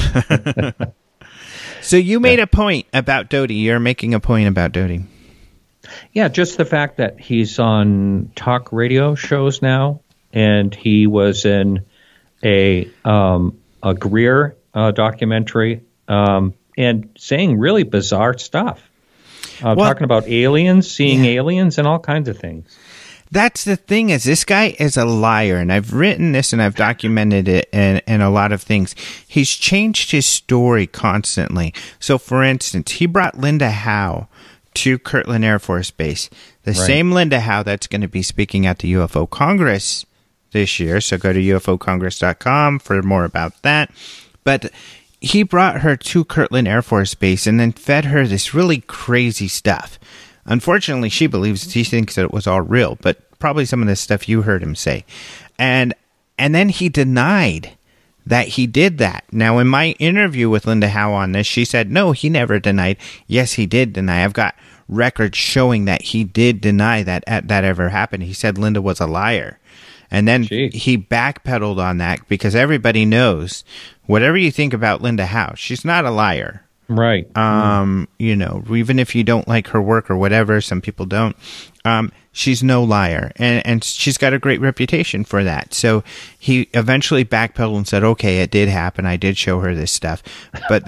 So you made a point about Doty. You're making a point about Doty. Yeah, just the fact that he's on talk radio shows now, and he was in a Greer documentary and saying really bizarre stuff. Talking about aliens, seeing aliens, and all kinds of things. That's the thing, is this guy is a liar, and I've written this and I've documented it in a lot of things. He's changed his story constantly. So, for instance, he brought Linda Howe to Kirtland Air Force Base. The same Linda Howe that's going to be speaking at the UFO Congress this year. So go to ufocongress.com for more about that. But he brought her to Kirtland Air Force Base and then fed her this really crazy stuff. Unfortunately, she thinks that it was all real, but probably some of the stuff you heard him say. And then he denied that he did that. Now, in my interview with Linda Howe on this, she said, no, he never denied. Yes, he did deny. I've got records showing that he did deny that ever happened. He said Linda was a liar. And then he backpedaled on that because everybody knows, whatever you think about Linda Howe, she's not a liar. Right. You know, even if you don't like her work or whatever, some people don't, she's no liar. And she's got a great reputation for that. So he eventually backpedaled and said, okay, it did happen. I did show her this stuff. But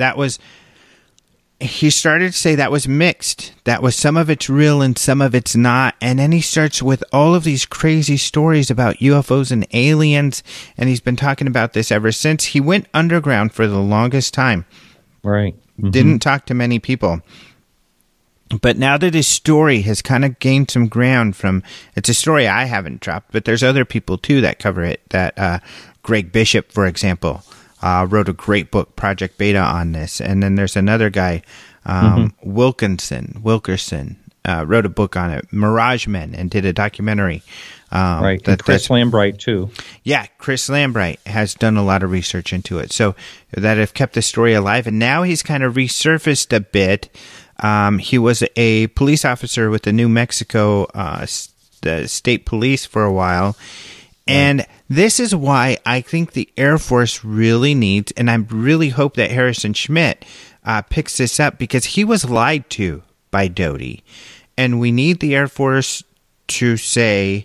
he started to say that was mixed. That was some of it's real and some of it's not. And then he starts with all of these crazy stories about UFOs and aliens. And he's been talking about this ever since. He went underground for the longest time. Right. Mm-hmm. Didn't talk to many people. But now that his story has kind of gained some ground it's a story I haven't dropped, but there's other people too that cover it. That Greg Bishop, for example, wrote a great book, Project Beta, on this. And then there's another guy, Wilkerson, wrote a book on it, Mirage Men, and did a documentary. Right, and Chris Lambright, too. Yeah, Chris Lambright has done a lot of research into it. So that have kept the story alive. And now he's kind of resurfaced a bit. He was a police officer with the New Mexico the state police for a while. And this is why I think the Air Force really needs, and I really hope that Harrison Schmitt picks this up, because he was lied to by Doty. And we need the Air Force to say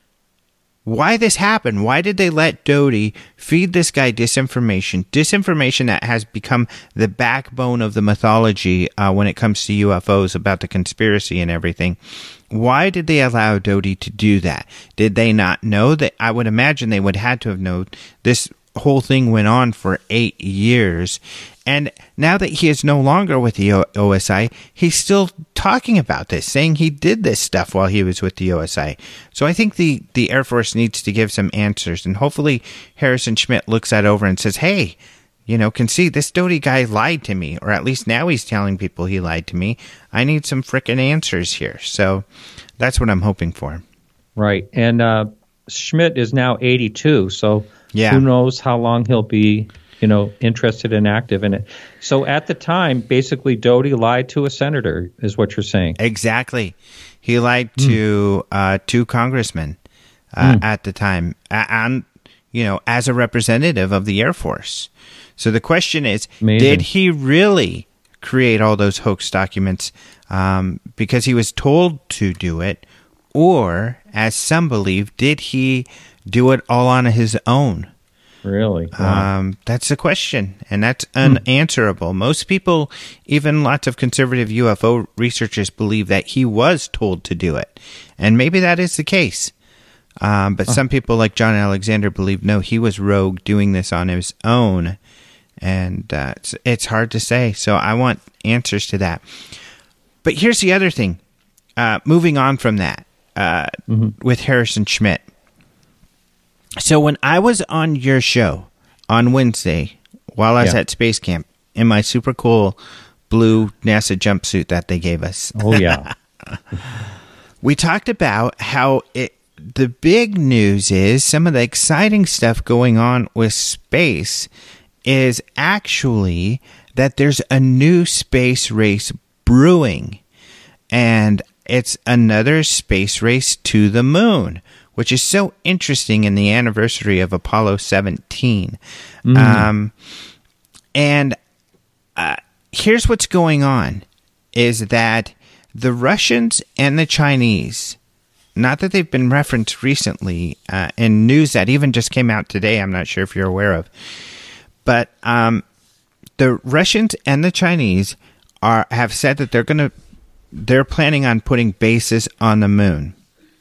why this happened. Why did they let Doty feed this guy disinformation that has become the backbone of the mythology when it comes to UFOs, about the conspiracy and everything? Why did they allow Doty to do that? Did they not know that? I would imagine they would have to have known. This whole thing went on for 8 years. And now that he is no longer with the OSI, he's still talking about this, saying he did this stuff while he was with the OSI. So I think the Air Force needs to give some answers. And hopefully Harrison Schmitt looks that over and says, hey, can see this Doty guy lied to me, or at least now he's telling people he lied to me. I need some frickin' answers here. So that's what I'm hoping for. Right. And Schmitt is now 82, so who knows how long he'll be, interested and active in it. So at the time, basically, Doty lied to a senator, is what you're saying. Exactly. He lied to two congressmen at the time, and as a representative of the Air Force. So the question is, did he really create all those hoax documents because he was told to do it, or, as some believe, did he do it all on his own? Really? Wow. That's the question, and that's unanswerable. Most people, even lots of conservative UFO researchers, believe that he was told to do it, and maybe that is the case. But some people, like John Alexander, believe, no, he was rogue doing this on his own, and it's hard to say. So I want answers to that. But here's the other thing. Moving on from that, with Harrison Schmitt. So when I was on your show on Wednesday, while I was at Space Camp, in my super cool blue NASA jumpsuit that they gave us. Oh, yeah. We talked about how the big news is some of the exciting stuff going on with space is actually that there's a new space race brewing, and it's another space race to the moon, which is so interesting in the anniversary of Apollo 17. Here's what's going on, is that the Russians and the Chinese, not that they've been referenced recently in news that even just came out today, I'm not sure if you're aware of, but the Russians and the Chinese have said that they're planning on putting bases on the moon.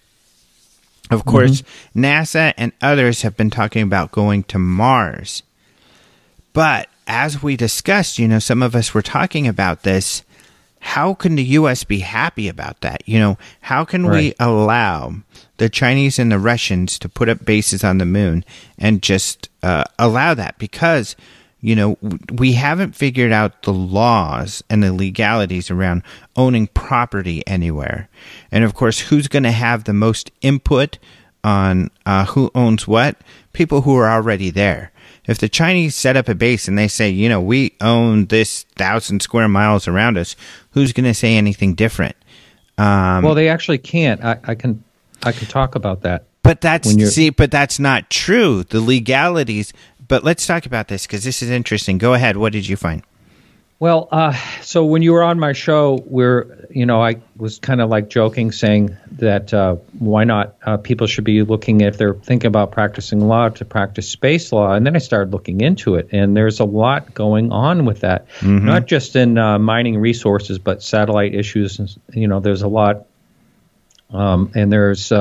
Of course, NASA and others have been talking about going to Mars. But as we discussed, some of us were talking about this. How can the U.S. be happy about that? How can we allow the Chinese and the Russians to put up bases on the moon and just allow that? Because, we haven't figured out the laws and the legalities around owning property anywhere. And, of course, who's going to have the most input on who owns what? People who are already there. If the Chinese set up a base and they say, we own this 1,000 square miles around us, who's going to say anything different? Well, they actually can't. I can talk about that. But that's not true. The legalities. But let's talk about this because this is interesting. Go ahead. What did you find? Well, so when you were on my show, I was kind of like joking, saying that why not people should be looking, if they're thinking about practicing law, to practice space law. And then I started looking into it, and there's a lot going on with that, not just in mining resources, but satellite issues. There's a lot. And there's,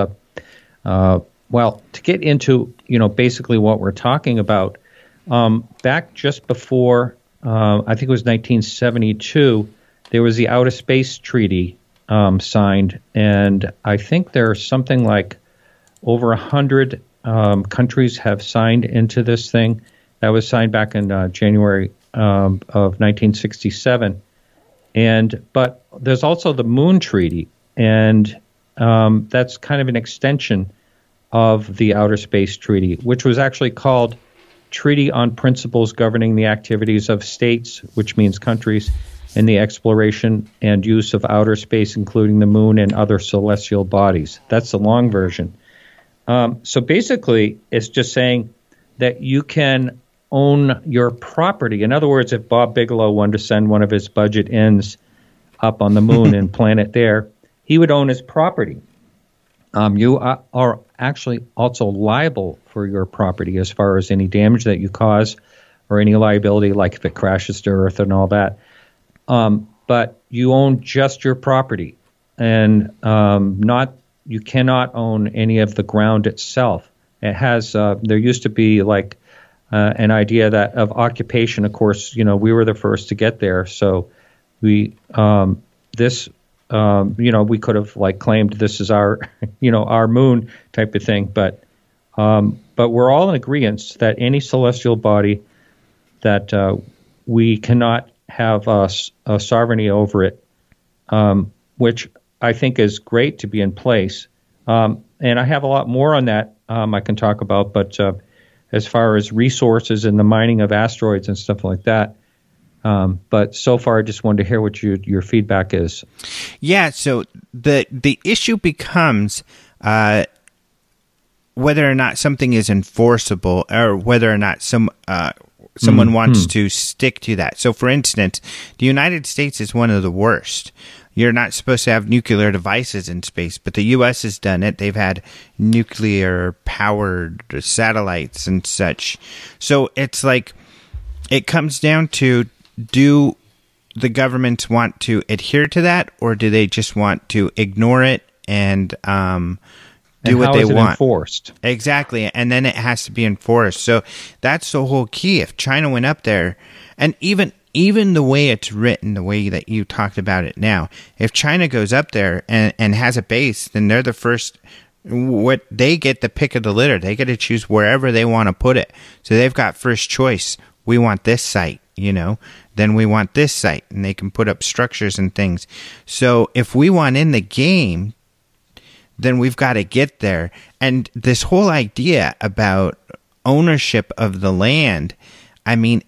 well, to get into, basically what we're talking about, back just before, I think it was 1972, there was the Outer Space Treaty signed, and I think there's something like over 100 countries have signed into this thing. That was signed back in January of 1967. But there's also the Moon Treaty, and that's kind of an extension of the Outer Space Treaty, which was actually called Treaty on Principles Governing the Activities of States, which means countries, in the exploration and use of outer space, including the moon and other celestial bodies. That's the long version. So basically, it's just saying that you can own your property. In other words, if Bob Bigelow wanted to send one of his budget ends up on the moon and plant it there, he would own his property. You are actually also liable for your property as far as any damage that you cause or any liability, like if it crashes to Earth and all that. But you own just your property, and you cannot own any of the ground itself. It has there used to be like an idea that of occupation. Of course, we were the first to get there, so we we could have like claimed this is our, our moon type of thing. But we're all in agreement that any celestial body that we cannot have a sovereignty over it, which I think is great to be in place. And I have a lot more on that I can talk about. But as far as resources and the mining of asteroids and stuff like that, but so far, I just wanted to hear what your feedback is. Yeah, so the issue becomes whether or not something is enforceable, or whether or not someone wants to stick to that. So, for instance, the United States is one of the worst. You're not supposed to have nuclear devices in space, but the U.S. has done it. They've had nuclear-powered satellites and such. So it's like it comes down to, do the governments want to adhere to that, or do they just want to ignore it and do what they want? How is it enforced? Exactly, and then it has to be enforced. So that's the whole key. If China went up there, and even the way it's written, the way that you talked about it now, if China goes up there and has a base, then they're the first. What they get the pick of the litter. They get to choose wherever they want to put it. So they've got first choice. We want this site, then we want this site, and they can put up structures and things. So if we want in the game, then we've got to get there. And this whole idea about ownership of the land, I mean,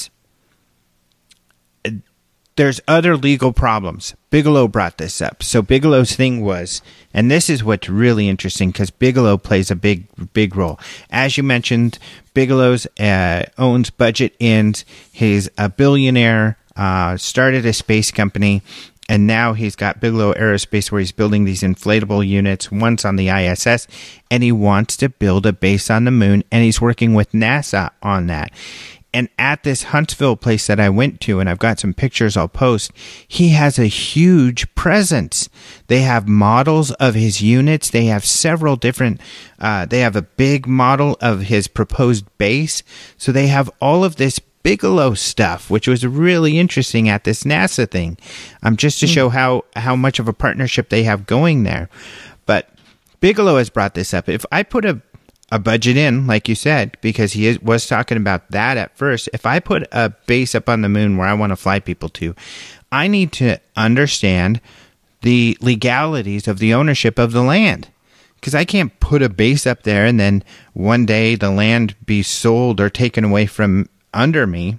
there's other legal problems. Bigelow brought this up. So Bigelow's thing was, and this is what's really interesting because Bigelow plays a big role. As you mentioned, Bigelow's owns Budget Inns. He's a billionaire, started a space company, and now he's got Bigelow Aerospace where he's building these inflatable units, once on the ISS, and he wants to build a base on the moon, and he's working with NASA on that. And at this Huntsville place that I went to, and I've got some pictures I'll post, he has a huge presence. They have models of his units. They have several different, they have a big model of his proposed base. So they have all of this Bigelow stuff, which was really interesting at this NASA thing, just to show how much of a partnership they have going there. But Bigelow has brought this up. If I put a Budget in, like you said, because he was talking about that at first. If I put a base up on the moon where I want to fly people to, I need to understand the legalities of the ownership of the land. Because I can't put a base up there and then one day the land be sold or taken away from under me.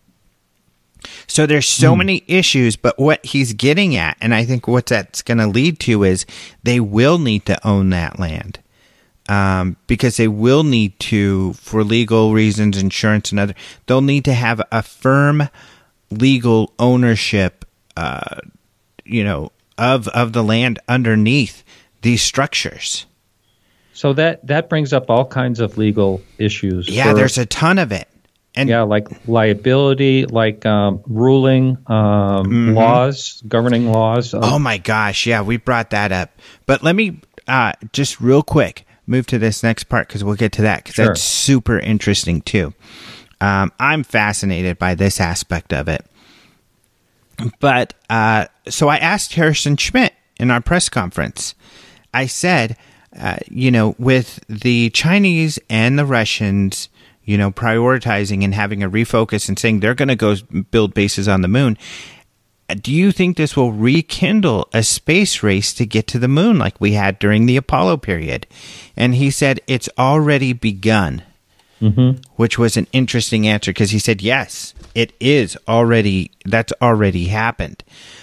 So there's so many issues, but what he's getting at, and I think what that's going to lead to is they will need to own that land. Because they will need to, for legal reasons, insurance and other, they'll need to have a firm legal ownership, of the land underneath these structures. So that brings up all kinds of legal issues. Yeah, there's a ton of it. And like liability, like ruling laws, governing laws. Oh my gosh, yeah, we brought that up. But let me just real quick move to this next part because we'll get to that because that's super interesting too. I'm fascinated by this aspect of it. But so I asked Harrison Schmitt in our press conference. I said, with the Chinese and the Russians, prioritizing and having a refocus and saying they're going to go build bases on the moon, do you think this will rekindle a space race to get to the moon like we had during the Apollo period? And he said it's already begun, which was an interesting answer because he said, yes, it is already, that's already happened.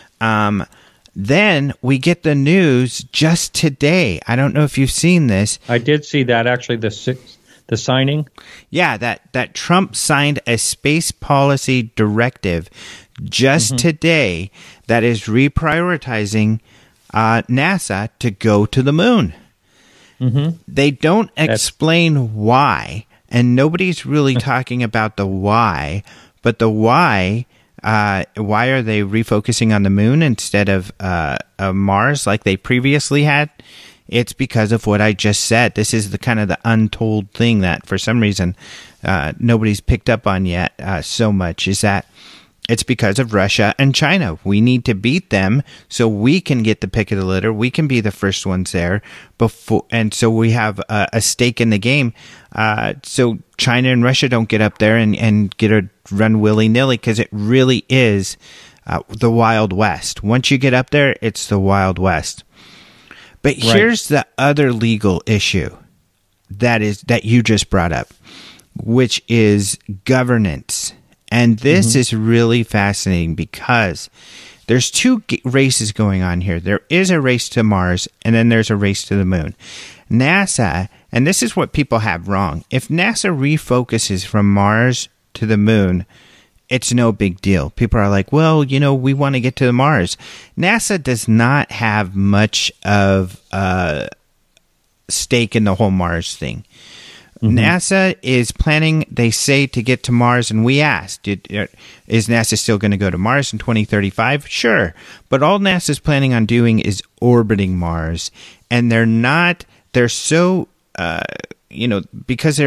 Then we get the news just today. I don't know if you've seen this. I did see that, actually, the signing. Yeah, that Trump signed a space policy directive just today that is reprioritizing NASA to go to the moon. They don't explain why, and nobody's really talking about the why, but the why are they refocusing on the moon instead of Mars like they previously had? It's because of what I just said. This is the kind of the untold thing that for some reason nobody's picked up on yet so much, is that it's because of Russia and China. We need to beat them so we can get the pick of the litter. We can be the first ones there and so we have a stake in the game. So China and Russia don't get up there and get a run willy-nilly because it really is the Wild West. Once you get up there, it's the Wild West. But here's the other legal issue that you just brought up, which is governance. And this is really fascinating because there's two races going on here. There is a race to Mars, and then there's a race to the moon. NASA, and this is what people have wrong, if NASA refocuses from Mars to the moon, it's no big deal. People are like, well, we want to get to Mars. NASA does not have much of a stake in the whole Mars thing. NASA is planning, they say, to get to Mars, and we asked, is NASA still going to go to Mars in 2035? Sure. But all NASA's planning on doing is orbiting Mars, and they're so, because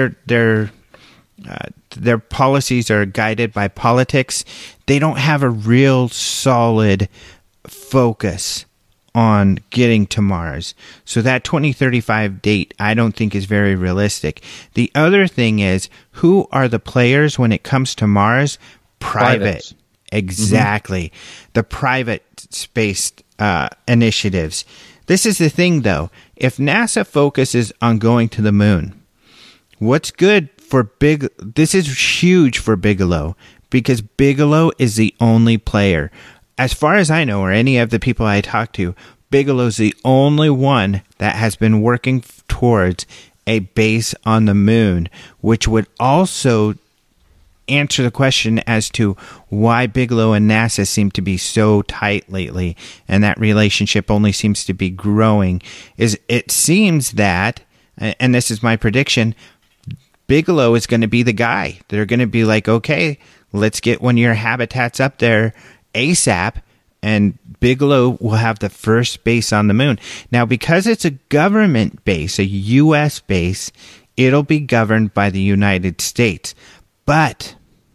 their policies are guided by politics, they don't have a real solid focus on getting to Mars. So that 2035 date, I don't think is very realistic. The other thing is, who are the players when it comes to Mars? Private. Privates. Exactly. The private space initiatives. This is the thing, though. If NASA focuses on going to the moon, what's good for this is huge for Bigelow, because Bigelow is the only player. As far as I know, or any of the people I talk to, Bigelow's the only one that has been working towards a base on the moon, which would also answer the question as to why Bigelow and NASA seem to be so tight lately, and that relationship only seems to be growing. Is it seems that, and this is my prediction, Bigelow is going to be the guy. They're going to be like, okay, let's get one of your habitats up there ASAP, and Bigelow will have the first base on the moon. Now, because it's a government base, a U.S. base, it'll be governed by the United States. But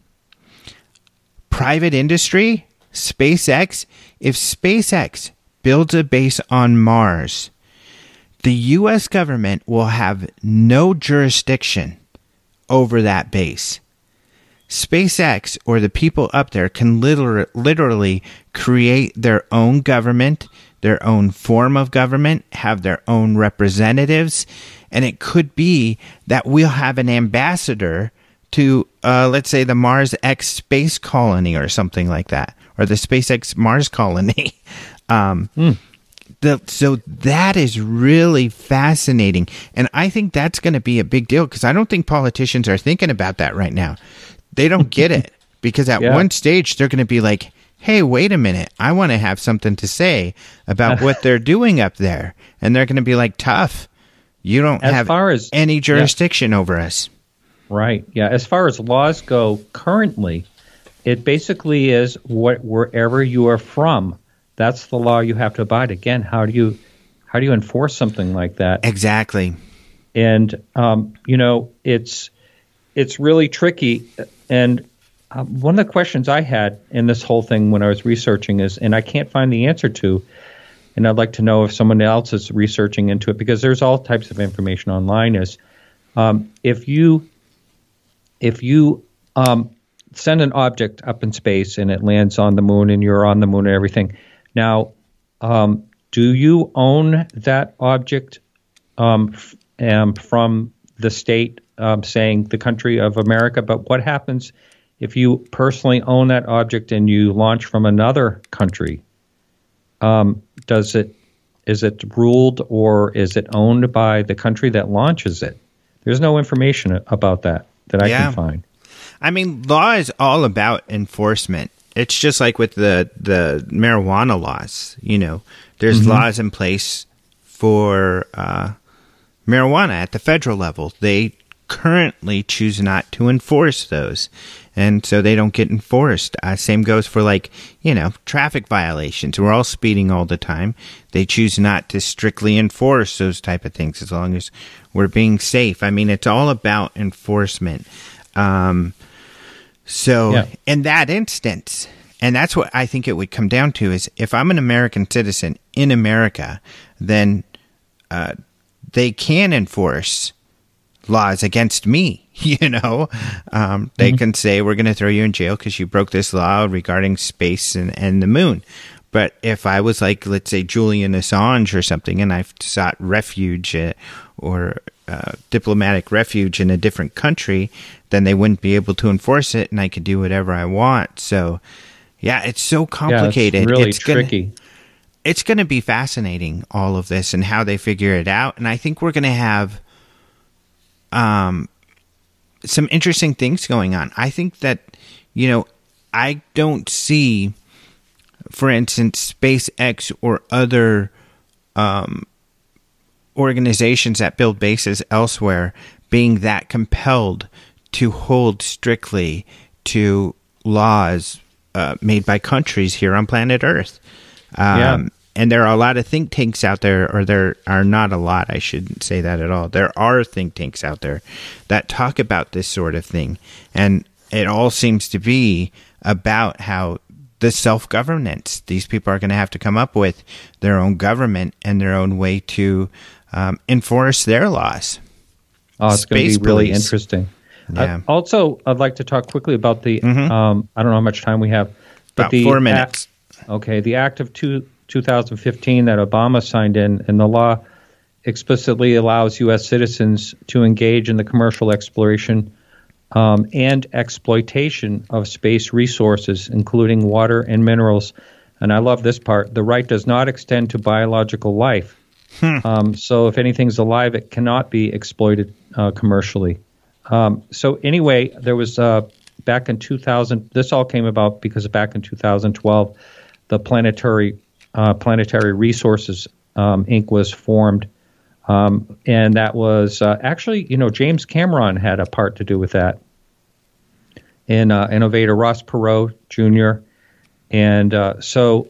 private industry, SpaceX, if SpaceX builds a base on Mars, the U.S. government will have no jurisdiction over that base. SpaceX, or the people up there, can literally create their own government, their own form of government, have their own representatives, and it could be that we'll have an ambassador to, let's say, the Mars X space colony or something like that, or the SpaceX Mars colony. So that is really fascinating, and I think that's going to be a big deal, because I don't think politicians are thinking about that right now. They don't get it, because at one stage they're going to be like, hey, wait a minute, I want to have something to say about what they're doing up there. And they're going to be like, tough, you don't have any jurisdiction over us. Right, yeah. As far as laws go currently, it basically is wherever you are from, that's the law you have to abide. Again, how do you enforce something like that? Exactly. And, it's really tricky. And one of the questions I had in this whole thing when I was researching is, and I can't find the answer to, and I'd like to know if someone else is researching into it, because there's all types of information online, is if you send an object up in space and it lands on the moon and you're on the moon and everything, now, do you own that object from the state, saying the country of America? But what happens if you personally own that object and you launch from another country? Is it ruled, or is it owned by the country that launches it? There's no information about that I can find. I mean, law is all about enforcement. It's just like with the marijuana laws. There's laws in place for marijuana at the federal level. They currently choose not to enforce those, and so they don't get enforced. Same goes for traffic violations. We're all speeding all the time. They choose not to strictly enforce those type of things as long as we're being safe. I mean, it's all about enforcement. In that instance, and that's what I think it would come down to, is if I'm an American citizen in America, then they can enforce laws against me. They can say, we're going to throw you in jail because you broke this law regarding space and the moon. But if I was like, let's say, Julian Assange or something, and I've sought refuge or diplomatic refuge in a different country, then they wouldn't be able to enforce it, and I could do whatever I want. So, yeah, it's so complicated. Yeah, it's really tricky. It's going to be fascinating, all of this, and how they figure it out. And I think we're going to have some interesting things going on. I think that, I don't see, for instance, SpaceX or other organizations that build bases elsewhere being that compelled to hold strictly to laws made by countries here on planet Earth. And there are a lot of think tanks out there, or there are not a lot, I shouldn't say that at all. There are think tanks out there that talk about this sort of thing. And it all seems to be about how the self-governance, these people are going to have to come up with their own government and their own way to enforce their laws. Oh, it's going to be really interesting. Yeah. Also, I'd like to talk quickly about the, I don't know how much time we have. But about 4 minutes. The Act of 2015 that Obama signed in, and the law explicitly allows U.S. citizens to engage in the commercial exploration and exploitation of space resources, including water and minerals. And I love this part. The right does not extend to biological life. So if anything's alive, it cannot be exploited commercially. So anyway, there was back in 2000, this all came about because back in 2012, the Planetary Resources Inc. was formed. And that was actually, James Cameron had a part to do with that. And innovator Ross Perot Jr. And so,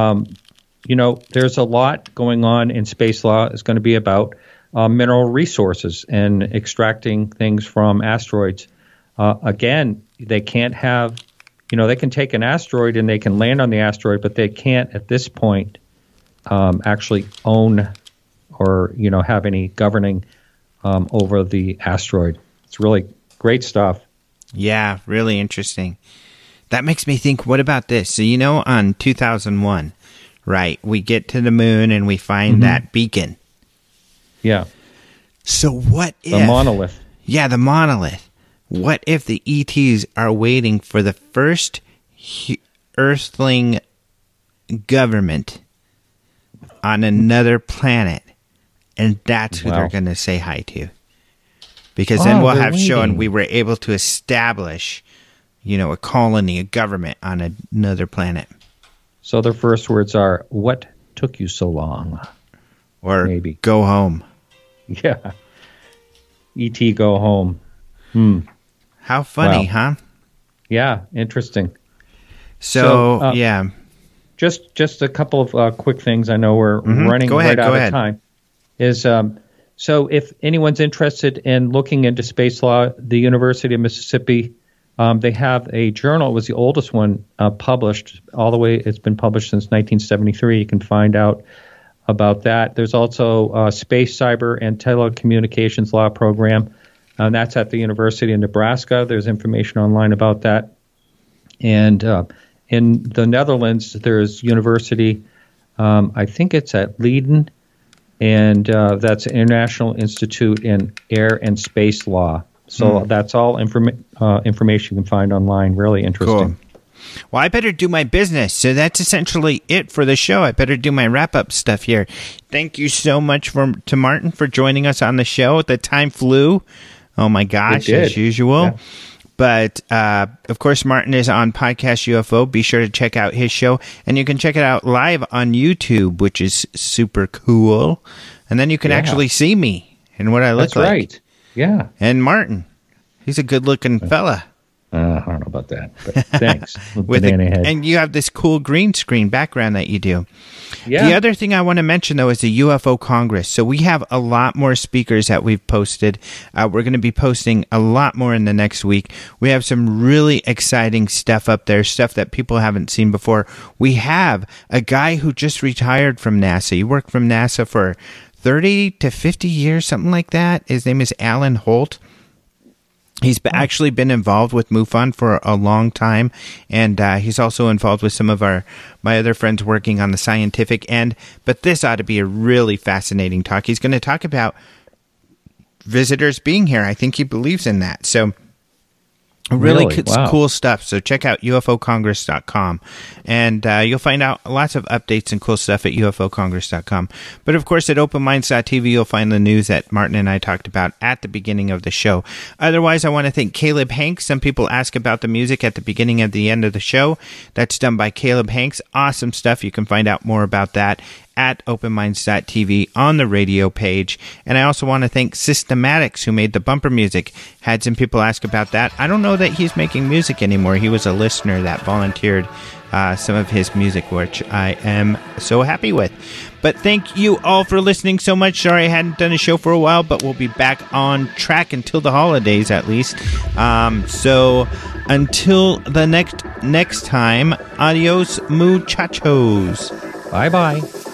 there's a lot going on in space law. It's going to be about mineral resources and extracting things from asteroids. Again, they can't have, they can take an asteroid and they can land on the asteroid, but they can't at this point actually own or, have any governing over the asteroid. It's really great stuff. Yeah, really interesting. That makes me think, what about this? So, on 2001, right, we get to the moon and we find that beacon. Yeah. So what if... The monolith. Yeah, the monolith. What if the ETs are waiting for the first Earthling government on another planet, and that's who they're going to say hi to? Because then we'll have shown we were able to establish, a colony, a government on another planet. So their first words are, "What took you so long?" Or maybe "Go home." Yeah. E.T. go home. How funny, huh? Yeah, interesting. So yeah. Just a couple of quick things. I know we're running out of time. So if anyone's interested in looking into space law, the University of Mississippi, they have a journal. It was the oldest one published all the way. It's been published since 1973. You can find out about that. There's also a space, cyber, and telecommunications law program. And that's at the University of Nebraska. There's information online about that. And in the Netherlands, there's university, I think it's at Leiden, and that's International Institute in Air and Space Law. So that's all information you can find online. Really interesting. Cool. Well, I better do my business. So that's essentially it for the show. I better do my wrap-up stuff here. Thank you so much to Martin for joining us on the show. The time flew. Oh, my gosh, as usual. Yeah. But, of course, Martin is on Podcast UFO. Be sure to check out his show. And you can check it out live on YouTube, which is super cool. And then you can actually see me and what I look like. That's right. Yeah. And Martin. He's a good-looking fella. I don't know about that, but thanks. Banana head. And you have this cool green screen background that you do. Yeah. The other thing I want to mention, though, is the UFO Congress. So we have a lot more speakers that we've posted. We're going to be posting a lot more in the next week. We have some really exciting stuff up there, stuff that people haven't seen before. We have a guy who just retired from NASA. He worked from NASA for 30 to 50 years, something like that. His name is Alan Holt. He's actually been involved with MUFON for a long time, and he's also involved with some of my other friends working on the scientific end. But this ought to be a really fascinating talk. He's going to talk about visitors being here. I think he believes in that. So really cool stuff. So check out ufocongress.com, and you'll find out lots of updates and cool stuff at ufocongress.com. But of course, at openminds.tv, you'll find the news that Martin and I talked about at the beginning of the show. Otherwise, I want to thank Caleb Hanks. Some people ask about the music at the beginning and the end of the show. That's done by Caleb Hanks. Awesome stuff. You can find out more about that at openminds.tv on the radio page. And I also want to thank Systematics, who made the bumper music. Had some people ask about that. I don't know that he's making music anymore. He was a listener that volunteered some of his music, which I am so happy with. But thank you all for listening so much. Sorry I hadn't done a show for a while, but we'll be back on track until the holidays at least. So until the next time, adios muchachos. Bye-bye.